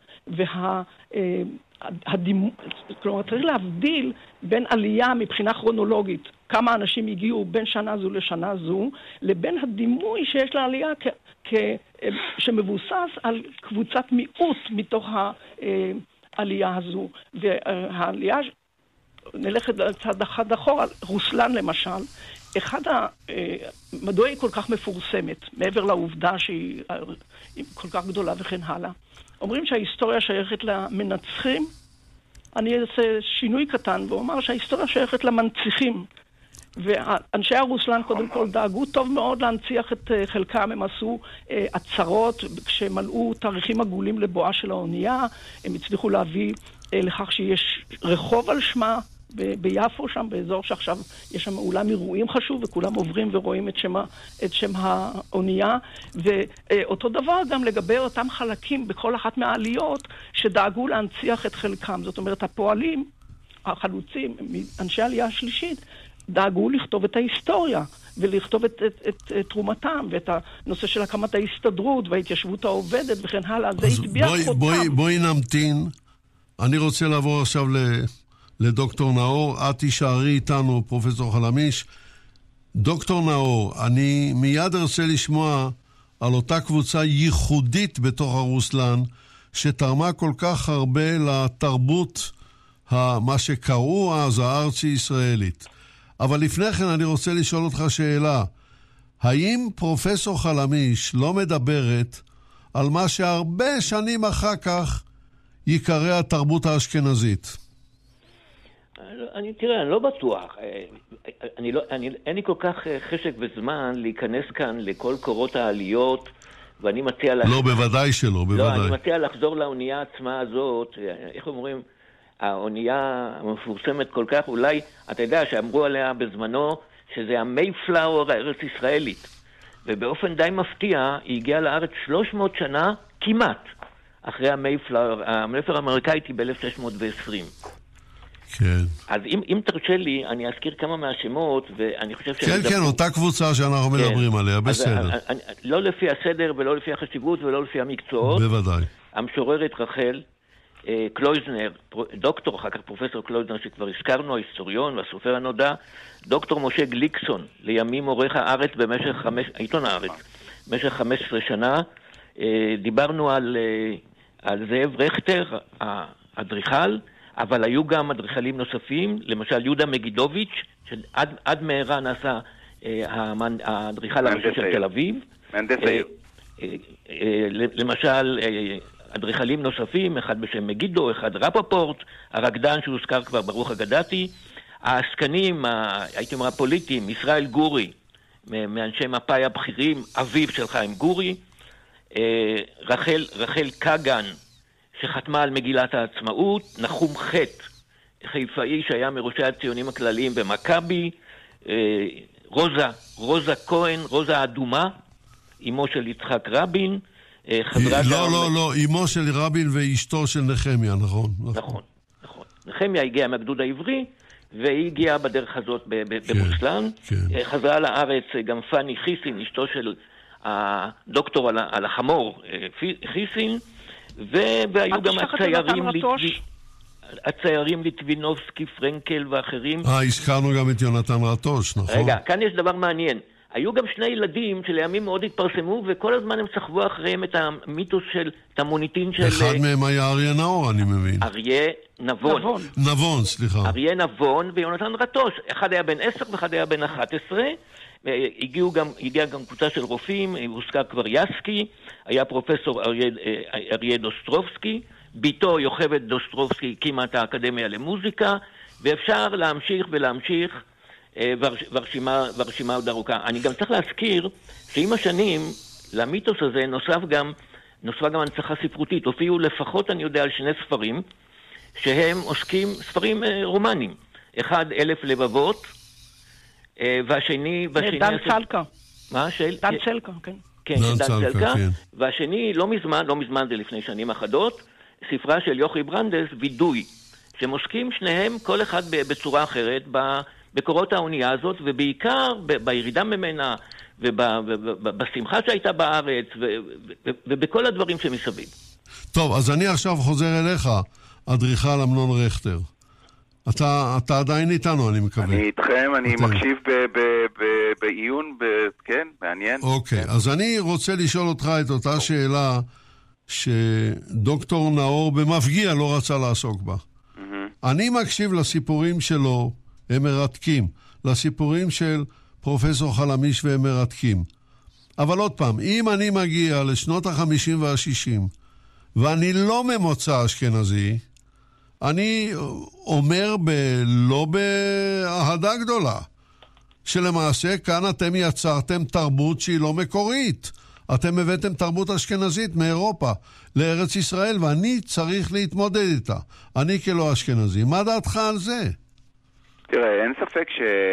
כלומר צריך להבדיל בין עלייה מבחינה כרונולוגית, כמה אנשים הגיעו בין שנה זו לשנה זו, לבין הדימוי שיש לעלייה שמבוסס על קבוצת מיעוט מתוך העלייה הזו. והעלייה, נלכת לצד אחד אחורה, רוסלן למשל, מדוע היא כל כך מפורסמת, מעבר לעובדה שהיא כל כך גדולה וכן הלאה? אומרים שההיסטוריה שייכת למנצחים, אני אעשה שינוי קטן ואומר שההיסטוריה שייכת למנציחים. ואנשי הרוסלן קודם כל דאגו טוב מאוד להנציח את חלקם, הם עשו עצרות כשמלאו תאריכים עגולים לבואה של האונייה, הם הצליחו להביא לכך שיש רחוב על שמה ביפו שם, באזור שעכשיו יש שם אולם אירועים חשוב וכולם עוברים ורואים את שם האונייה, ואותו דבר גם לגבי אותם חלקים בכל אחת מהעליות שדאגו להנציח את חלקם. זאת אומרת, הפועלים, החלוצים, אנשי העלייה השלישית, דאגו לכתוב את ההיסטוריה ולכתוב את תרומתם ואת הנושא של הקמת ההסתדרות וההתיישבות העובדת וכן הלאה. זה התביע חותם. בואי נמתין. אני רוצה לעבור עכשיו לדוקטור נאור. את תישארי איתנו, פרופסור חלמיש. דוקטור נאור, אני מיד ארצה לשמוע על אותה קבוצה ייחודית בתוך הרוסלן שתרמה כל כך הרבה לתרבות מה שקראו אז הארצי-ישראלית. אבל לפני כן אני רוצה לשאול אותך שאלה. האם פרופסור חלמיש לא מדברת על מה שהרבה שנים אחר כך יקרא התרבות האשכנזית? תראה, אני לא בטוח. אין לי כל כך חשק וזמן להיכנס כאן לכל קורות העליות, ואני מציע... לא, בוודאי שלא, בוודאי. לא, אני מציע לחזור לאונייה עצמה הזאת, איך אומרים... האונייה המפורסמת כל כך, אולי, אתה יודע, שאמרו עליה בזמנו, שזה המייפלאואר הארץ-ישראלית. ובאופן די מפתיע, היא הגיעה לארץ 300 שנה כמעט, אחרי המייפלאואר האמריקאית היא ב-1620. כן. אז אם תרשה לי, אני אזכיר כמה מהשמות, ואני חושב כן, אותה קבוצה שאנחנו מדברים עליה, בסדר. לא לפי הסדר ולא לפי החשיבות ולא לפי המקצועות. בוודאי. המשוררת רחל, קלויזנר, דוקטור, אחר כך פרופסור קלויזנר שכבר הזכרנו, ההיסטוריון והסופר הנודע, דוקטור משה גליקסון, לימים עורך הארץ עיתון הארץ, במשך 15 שנה. דיברנו על זאב רכטר, האדריכל, אבל היו גם אדריכלים נוספים, למשל יהודה מגידוביץ', שעד מהרה נעשה האדריכל הראשי של תל אביב. מהנדס העיר. למשל... אדריכלים נוספים, אחד בשם מגידו, אחד רפפורט, הרקדן שהוזכר כבר ברוך אגדתי, העסקנים, הייתי אומר הפוליטיים, ישראל גורי, מאנשי מפאי הבכירים, אביו של חיים גורי, רחל קגן, שחתמה על מגילת העצמאות, נחום חט, חיפאי שהיה מראשי הציונים הכלליים במכבי, רוזה כהן, רוזה האדומה, אמו של יצחק רבין, לא, אמו של רבין ואשתו של נחמיה, נכון. נכון. נחמיה הגיעה מהגדוד העברי, והיא הגיעה בדרך הזאת ברוסלן. חזרה לארץ גם פני חיסין, אשתו של הדוקטור על החמור חיסין, והיו גם הציירים... הציירים ליטבינובסקי, פרנקל ואחרים. הזכרנו גם את יונתן רטוש, נכון? רגע, כאן יש דבר מעניין. היו גם שני ילדים שלימים מאוד התפרסמו, וכל הזמן הם סחבו אחריהם את המיתוס של, את המוניטין של... אחד מהם היה אריה נאור, אני מבין. אריה נבון. נבון, סליחה. אריה נבון ויונתן רטוש. אחד היה בן 10 ואחד היה בן 11. הגיעה גם קבוצה של רופאים, הוזכר כבר יסקי, היה פרופסור אריה דוסטרובסקי, ביתו יוכבד דוסטרובסקי הקימה את האקדמיה למוזיקה, ואפשר להמשיך ולהמשיך, והרשימה עוד ארוכה. אני גם צריך להזכיר שעם השנים למיתוס הזה נוספה גם הנצחה ספרותית. הופיעו לפחות, אני יודע, על 2 ספרים שהם עוסקים, ספרים רומנים. אחד 1000 לבבות, והשני... דן צלקה. מה? דן צלקה, כן. כן, דן צלקה. והשני, לא מזמן זה לפני שנים אחדות, ספרה של יוכי ברנדס, וידוי, שמושקים שניהם כל אחד בצורה אחרת בקורות האונייה הזאת, ובעיקר בירידה ממנה, ובשמחה שהייתה בארץ, ובכל הדברים שמסביב. טוב, אז אני עכשיו חוזר אליך, אדריכל אמנון רכטר. אתה עדיין איתנו, אני מקווה. אני איתכם, אני מקשיב בעיון, כן, מעניין. אוקיי, אז אני רוצה לשאול אותך את אותה שאלה שדוקטור נאור במפגיע לא רצה לעסוק בה. אני מקשיב לסיפורים שלו, הם מרתקים. לסיפורים של פרופסור חלמיש והם מרתקים. אבל עוד פעם, אם אני מגיע לשנות ה-50 וה-60, ואני לא ממוצא אשכנזי, אני אומר לא באהדה גדולה, שלמעשה כאן אתם יצרתם תרבות שהיא לא מקורית. אתם הבאתם תרבות אשכנזית מאירופה לארץ ישראל, ואני צריך להתמודד איתה. אני כלא אשכנזי. מה דעתך על זה? תראה, אין ספק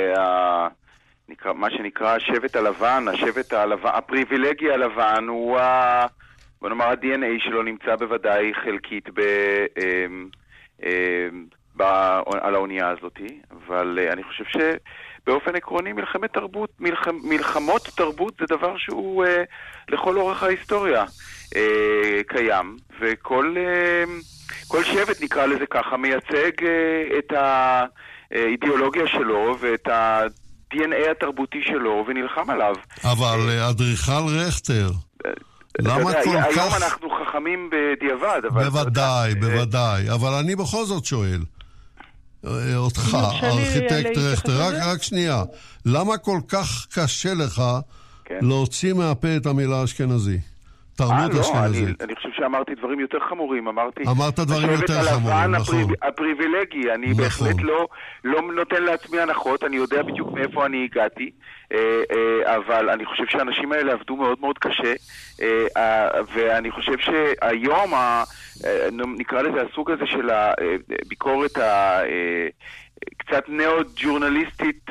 מה שנקרא השבט הלבן, הפריבילגי הלבן הוא, בוא נאמר, ה-DNA שלו נמצא בוודאי חלקית על האונייה הזאת, אבל אני חושב שבאופן עקרוני מלחמות תרבות זה דבר שהוא לכל אורך ההיסטוריה קיים, וכל שבט, נקרא לזה ככה, מייצג את האידיאולוגיה שלו ואת ה-DNA התרבותי שלו ונלחם עליו. אבל אדריכל רכטר, למה כל כך... היום אנחנו חכמים בדיעבד, אבל... בוודאי, אבל אני בכל זאת שואל אותך, ארכיטקט רכטר, רק שנייה, למה כל כך קשה לך להוציא מהפה את המילה אשכנזי? תרבות אשכנזית. אני חושב שאמרתי דברים יותר חמורים, אמרת דברים יותר חמורים, נכון. הפריבילגי, אני בהחלט לא נותן לעצמי הנחות, אני יודע בדיוק מאיפה אני הגעתי, אבל אני חושב שהאנשים האלה עבדו מאוד מאוד קשה, ואני חושב שהיום, נקרא לזה הסוג הזה של הביקורת קצת נאו-ג'ורנליסטית,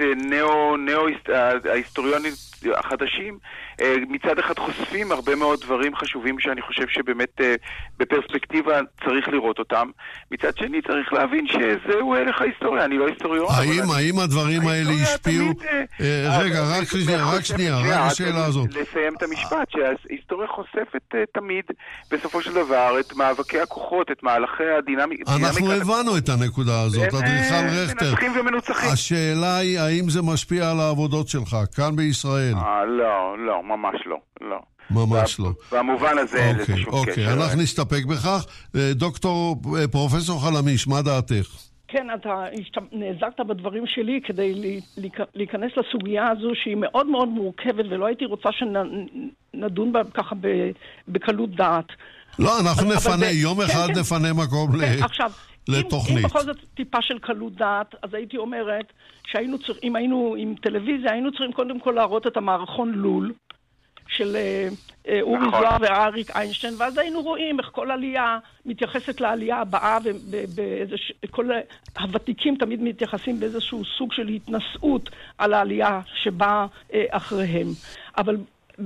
ההיסטוריונית החדשים, מצד אחד חושפים הרבה מאוד דברים חשובים שאני חושב שבאמת בפרספקטיבה צריך לראות אותם. מצד שני צריך להבין שזהו הלך ההיסטוריה, אני לא היסטוריון. האם הדברים האלה השפיעו... רגע, רק שנייה, רק השאלה הזאת. לסיים את המשפט, שההיסטוריה חושפת תמיד בסופו של דבר את מאבקי הכוחות, את מהלכי הדינמיקה. אנחנו הבנו את הנקודה הזאת, אדריכל רכטר. מנצחים ומנוצחים. השאלה היא, האם זה משפיע על העבודות שלך, כאן בישראל? לא, ממש לא. ממש לא. במובן הזה אין לזה שום קשר. אוקיי, אנחנו נסתפק בכך. דוקטור פרופסור חלמיש, מה דעתך? כן, אתה נעזרת בדברים שלי כדי להיכנס לסוגיה הזו שהיא מאוד מאוד מורכבת, ולא הייתי רוצה שנדון בה ככה בקלות דעת. לא, אנחנו נפנה, יום אחד נפנה מקום לתוכנית. אם בכל זאת טיפה של קלות דעת, אז הייתי אומרת שאם היינו עם טלוויזיה, היינו צריכים קודם כל להראות את המערכון לול של אורי זוהר ואריק איינשטיין, ואז היינו רואים איך כל עלייה מתייחסת לעלייה הבאה, וכל הוותיקים תמיד מתייחסים באיזשהו סוג של התנסות על העלייה שבאה אחריהם. אבל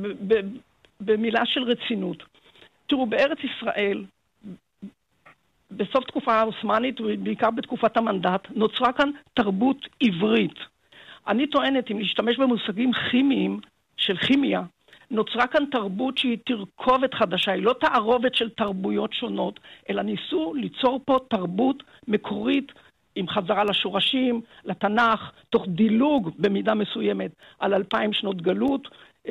במילה של רצינות, תראו, בארץ ישראל, בסוף תקופה העות'מאנית ובעיקר בתקופת המנדט, נוצרה כאן תרבות עברית. אני טוענת, אם להשתמש במושגים כימיים של כימיה, נוצרה כאן תרבות שהיא תרכובת חדשה, היא לא תערובת של תרבויות שונות, אלא ניסו ליצור פה תרבות מקורית, עם חזרה לשורשים, לתנ"ך, תוך דילוג במידה מסוימת על 2000 שנות גלות,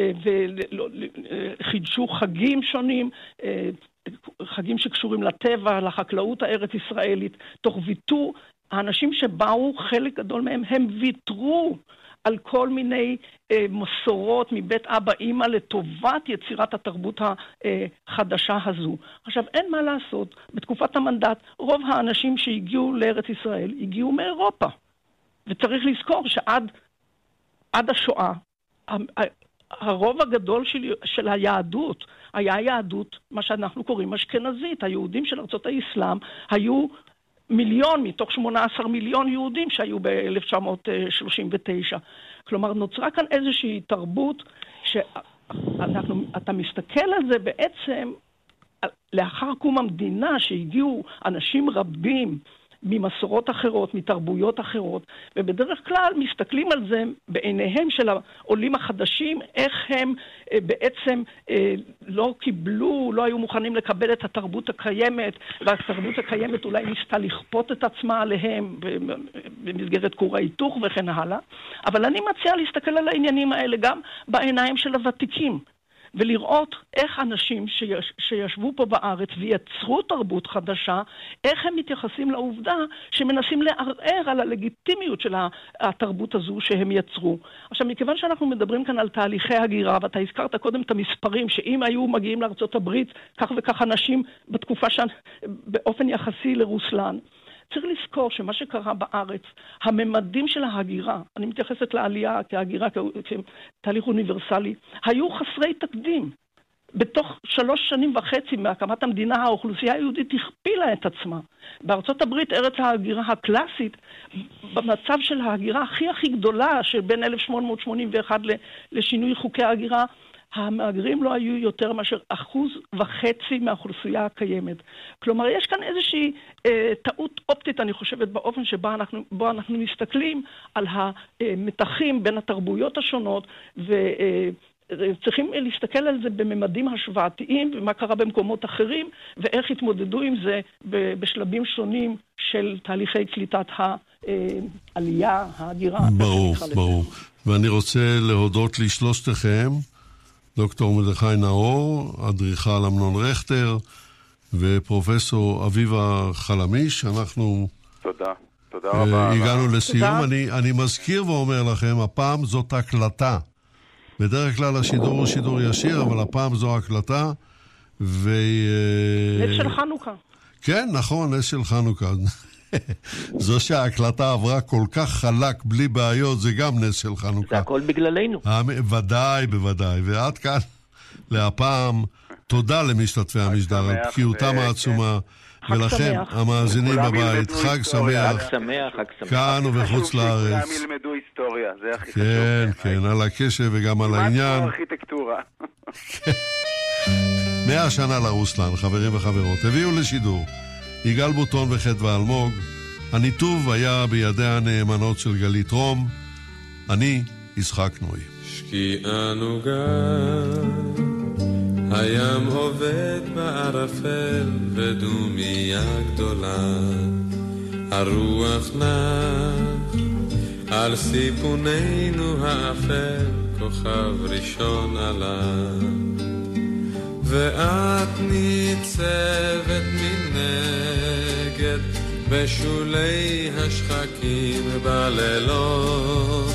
וחידשו חגים שונים, חגים שקשורים לטבע, לחקלאות הארץ ישראלית, תוך ויתור. האנשים שבאו, חלק גדול מהם, הם ויתרו על כל מיני מסורות מבית אבא אמא לטובת יצירת התרבות החדשה הזו. עכשיו, אין מה לעשות, בתקופת המנדט, רוב האנשים שהגיעו לארץ ישראל הגיעו מאירופה. וצריך לזכור שעד השואה, הרוב הגדול של היהדות היה יהדות, מה שאנחנו קוראים אשכנזית. היהודים של ארצות האסלאם היו מיליון מתוך 18 מיליון יהודים שהיו ב-1939. כלומר, נוצרה כאן איזושהי תרבות שאתה מסתכל על זה בעצם לאחר קום המדינה, שהגיעו אנשים רבים ממסורות אחרות, מתרבויות אחרות, ובדרך כלל מסתכלים על זה בעיניהם של העולים החדשים, איך הם בעצם לא קיבלו, לא היו מוכנים לקבל את התרבות הקיימת, והתרבות הקיימת אולי ניסתה לכפות את עצמה עליהם במסגרת כור ההיתוך וכן הלאה. אבל אני מציע להסתכל על העניינים האלה גם בעיניים של הוותיקים, ולראות איך אנשים שישבו פה בארץ ויצרו תרבות חדשה, איך הם מתייחסים לעובדה שמנסים לערער על הלגיטימיות של התרבות הזו שהם יצרו. עכשיו, מכיוון שאנחנו מדברים כאן על תהליכי הגירה, ואתה הזכרת קודם את המספרים, שאם היו מגיעים לארצות הברית כך וכך אנשים בתקופה באופן יחסי לרוסלן, צריך לזכור שמה שקרה בארץ, הממדים של ההגירה, אני מתייחסת לעלייה כהגירה, כתהליך אוניברסלי, היו חסרי תקדים. בתוך 3.5 שנים מהקמת המדינה, האוכלוסייה היהודית הכפילה את עצמה. בארצות הברית, ארץ ההגירה הקלאסית, במצב של ההגירה הכי גדולה, שבין 1881 לשינוי חוקי ההגירה, המהגרים לא היו יותר מאשר 1.5% מהאוכלוסייה הקיימת. כלומר, יש כאן איזושהי טעות אופטית, אני חושבת, באופן בו אנחנו מסתכלים על המתחים בין התרבויות השונות, וצריכים להסתכל על זה בממדים השוואתיים, ומה קרה במקומות אחרים, ואיך התמודדו עם זה בשלבים שונים של תהליכי קליטת העלייה, ההגירה. ברור. ואני רוצה להודות לשלושתכם, דוקטור מרדכי נאור, אדריכל אמנון רכטר, ופרופסור אביבה חלמיש. אנחנו תודה רבה. הגענו לסיום. אני מזכיר ואומר לכם, הפעם זאת הקלטה. בדרך כלל השידור הוא שידור ישיר, אבל הפעם זו הקלטה. נס של חנוכה. כן, נכון, נס של חנוכה. זו שההקלטה עברה כל כך חלק, בלי בעיות, זה גם נס של חנוכה. זה הכל בגללנו. בוודאי. ועד כאן, להפעם, תודה למשתתפי המשדר, על בקיאותם העצומה, ולכם, המאזינים בבית, חג שמח. כאן ובחוץ לארץ. כולם ילמדו היסטוריה, זה הכי חשוב. כן, על הקשב וגם על העניין. ארכיטקטורה. 100 שנה לרוסלן, חברים וחברות. הביאו לשידור יגאל בוטון וחדווה אלמוג. הניתוב היה בידי הנאמנות של גלית רום. אני יצחק נוי. שקיעה נוגה, הים עובד בערפל ודומיה גדולה, הרוח נח על סיפוננו האפל, כוכב ראשון עלה, ואת ניצבת מנגד בשולי השחקים בלילות,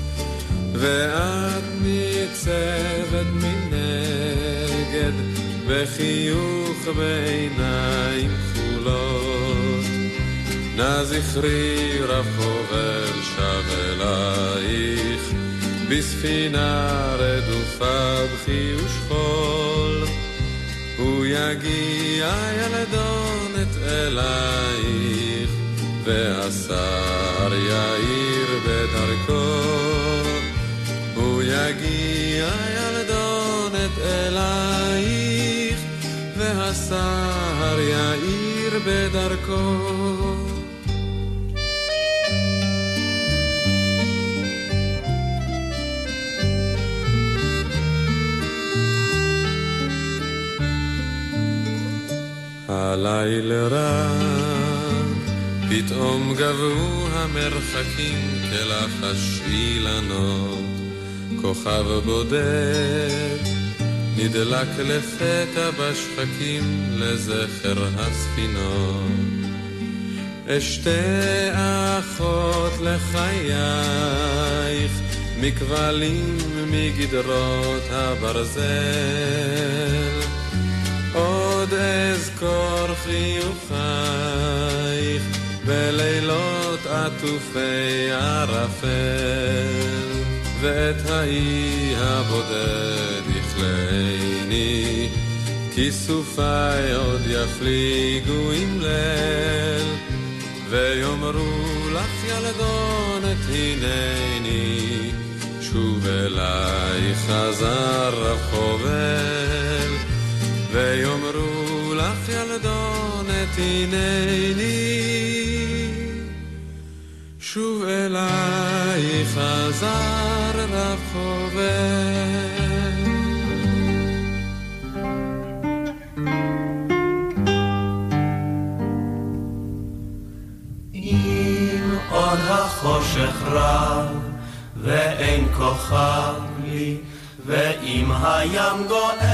ואת ניצבת מנגד בחיוך בעיניים כחולות. נא זכרי רב חובל שב אלייך בספינה רדופה בכי ושכול, הוא יגיע ילדונת אלייך והשר יאיר בדרכו, הוא יגיע ילדונת אלייך והשר יאיר בדרכו. הלילה רע, פתאום גבו המרחקים כלחש אילנות, כוכב בודד נדלק לפתע בשחקים לזכר הספינות. אשתי אחות לחייך, מכבלים מגדרות הברזל, עוד אזכור חיוכייך בלילות עטופי ערפל, ואת האי הבודד יכלני, כיסופי עוד יפליגו עם ליל, ויאמרו לך ילדונת הנני, שוב אליי חזר רב חובל, ויאמרו לך ילדונת הנני, שוב אליי חזר רב חובל. אם עוד החושך רב ואין כוכב לי, ואם הים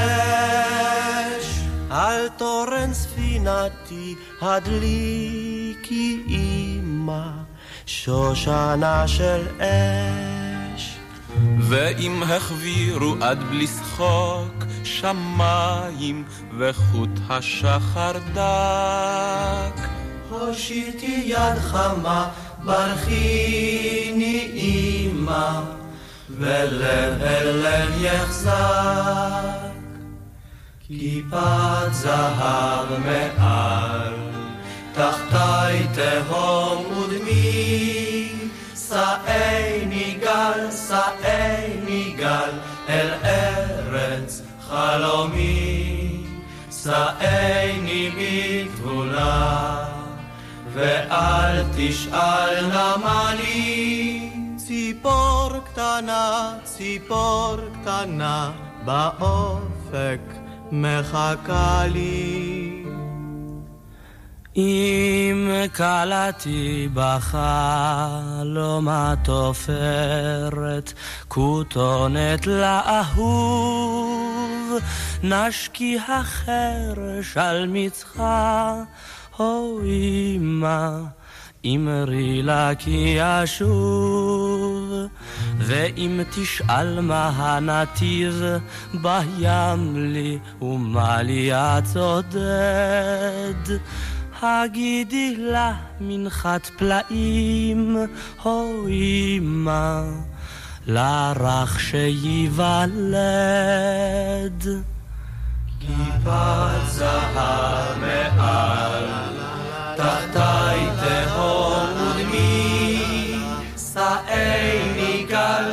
גועש על תורן ספינתי, הדליקי אמא שושנה של אש. ואם החבירו עד בלי שחוק שמיים וחוט השחר דק, הושיטי יד חמה ברכיני אמא, ולב אל לב יחזק. כיפת זהב מעל, תחתי תהום ודמי, סעני גל אל ארץ חלומי, סעני בתבונה, ואל תשאל למה לי. ציפור קטנה באופק מחכה לי. אם קלעתי בחלום התופרת, כותונת לאהוב, נשקי החרש על מצחה, או אמא אמרי לה כי אשוב. ואם תשאל מה הנתיב בים לי ומה לי הצודד, הגידי לה מנחת פלאים, או אמא לרך שיוולד. כיפת זהב מעל, תחתי תהום ודמי, סעני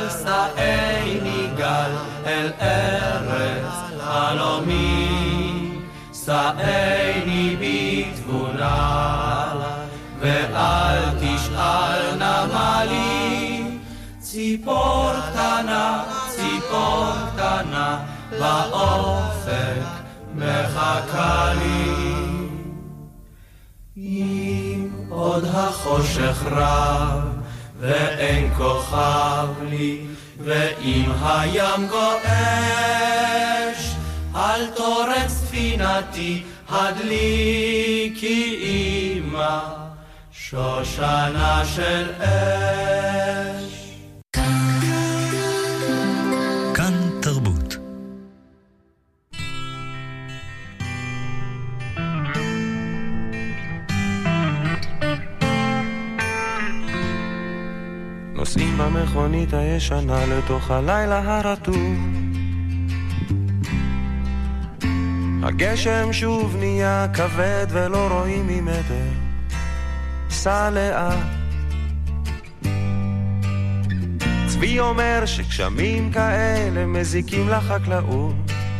גל אל ארץ חלומי, סעני בתבונה, ואל תשאל נמה לי. ציפור קטנה באופק מחכה לי. אם עוד החושך רב ואין כוכב לי, ואם הים גועש על תורן ספינתי, הדליקי אמא שושנה של אש. כאן תרבות. נוסעים במכונית הישנה לתוך הלילה הרטוב, הגשם שוב נהיה כבד ולא רואים ממטר, סע לאט. צבי אומר שגשמים כאלה מזיקים לחקלאות,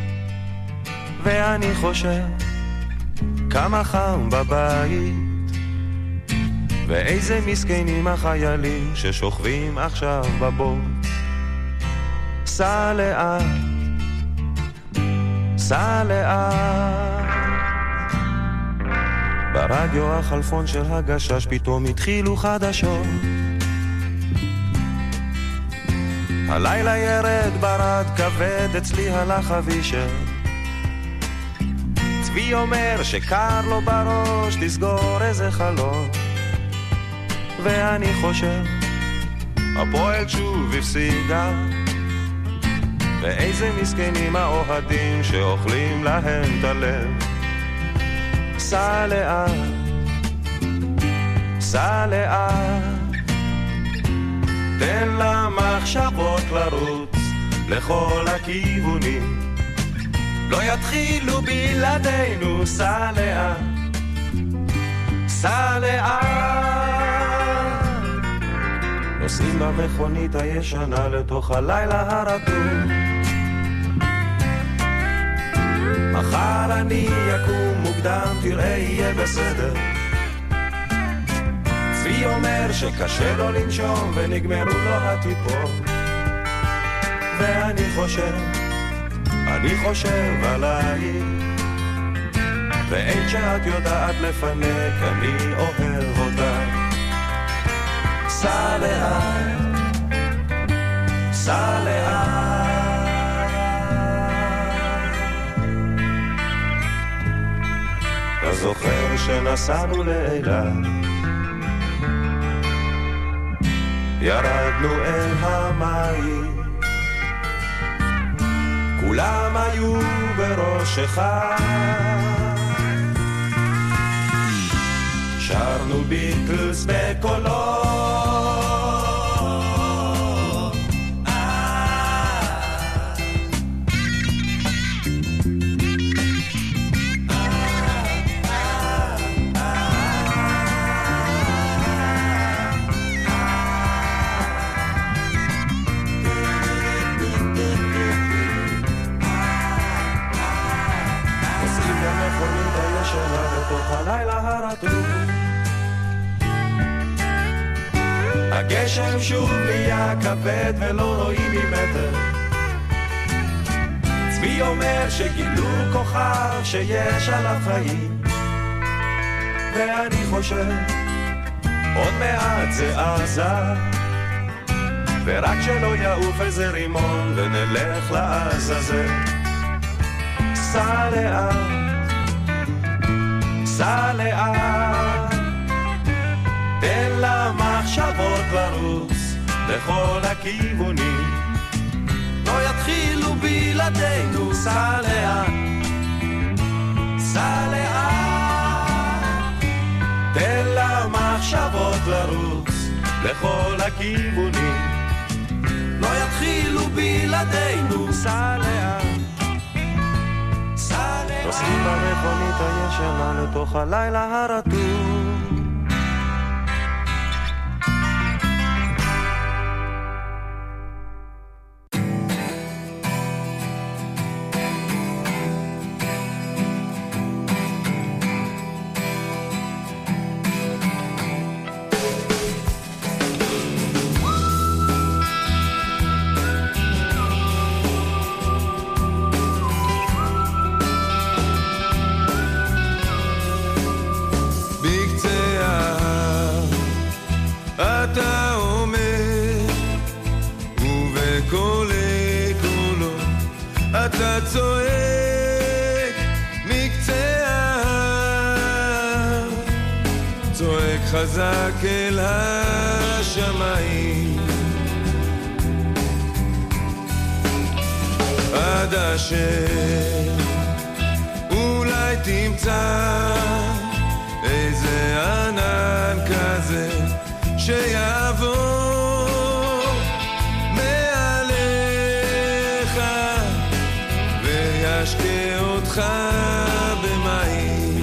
ואני חושב כמה חם בבית, ואיזה מסכנים החיילים ששוכבים עכשיו בבוט. סע לאט, סע לאט. ברדיו החלפון של הגשש פתאום התחילו חדשות. הלילה ירד ברד כבד, אצלי הלך אבישר. צבי אומר שקר לו בראש לסגור איזה חלון, ואני חושב הפועל שוב הפסידה, ואיזה מסכנים האוהדים שאוכלים להם את הלב. סע לאט, סע לאט, תן למחשבות לרוץ לכל הכיוונים, לא יתחילו בלעדינו. סע לאט, סע לאט, נוסעים במכונית הישנה לתוך הלילה הרטוב. מחר אני יקום מוקדם, תראה יהיה בסדר. צבי אומר שקשה לו לנשום ונגמרו לו הטיפות, ואני חושב עליי, ואין שאת יודעת לפנק, אני אוהב אותה. סע לאט, סע לאט, אתה זוכר שנסענו לאילת, ירדנו אל המים, כולם היו בראש אחד, שרנו ביטלס בקולו, הגשם שוב נהיה כבד ולא רואים ממטר. צבי אומר שגילו כוכב שיש עליו חיים, ואני חושב עוד מעט זה עזה, ורק שלא יעוף איזה רימון ונלך לעזאזל. סע לאט, סע לאט, תן למחשבות לרוץ לכל הכיוונים, לא יתחילו בלעדינו. סע לאט, סע לאט, תן למחשבות לרוץ לכל הכיוונים, לא יתחילו בלעדינו. סע לאט, סע לאט, נוסעים במכונית הישנה לתוך הלילה הרטוב. אתה צועק מקצה ההר, צועק חזק אל השמיים, עד אשר אולי תמצא איזה ענן כזה שיעבור מעליך וישקה אותך במים.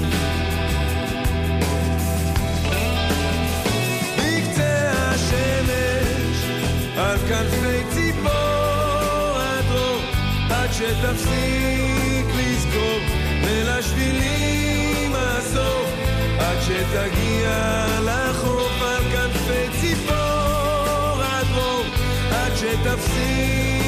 בקצה השמש על כנפי ציפור הדרום, עד שתפסיק לזכור ולשבילים הסוף, עד שתגיע לחוף על כנפי ציפור הדרום, עד שתפסיק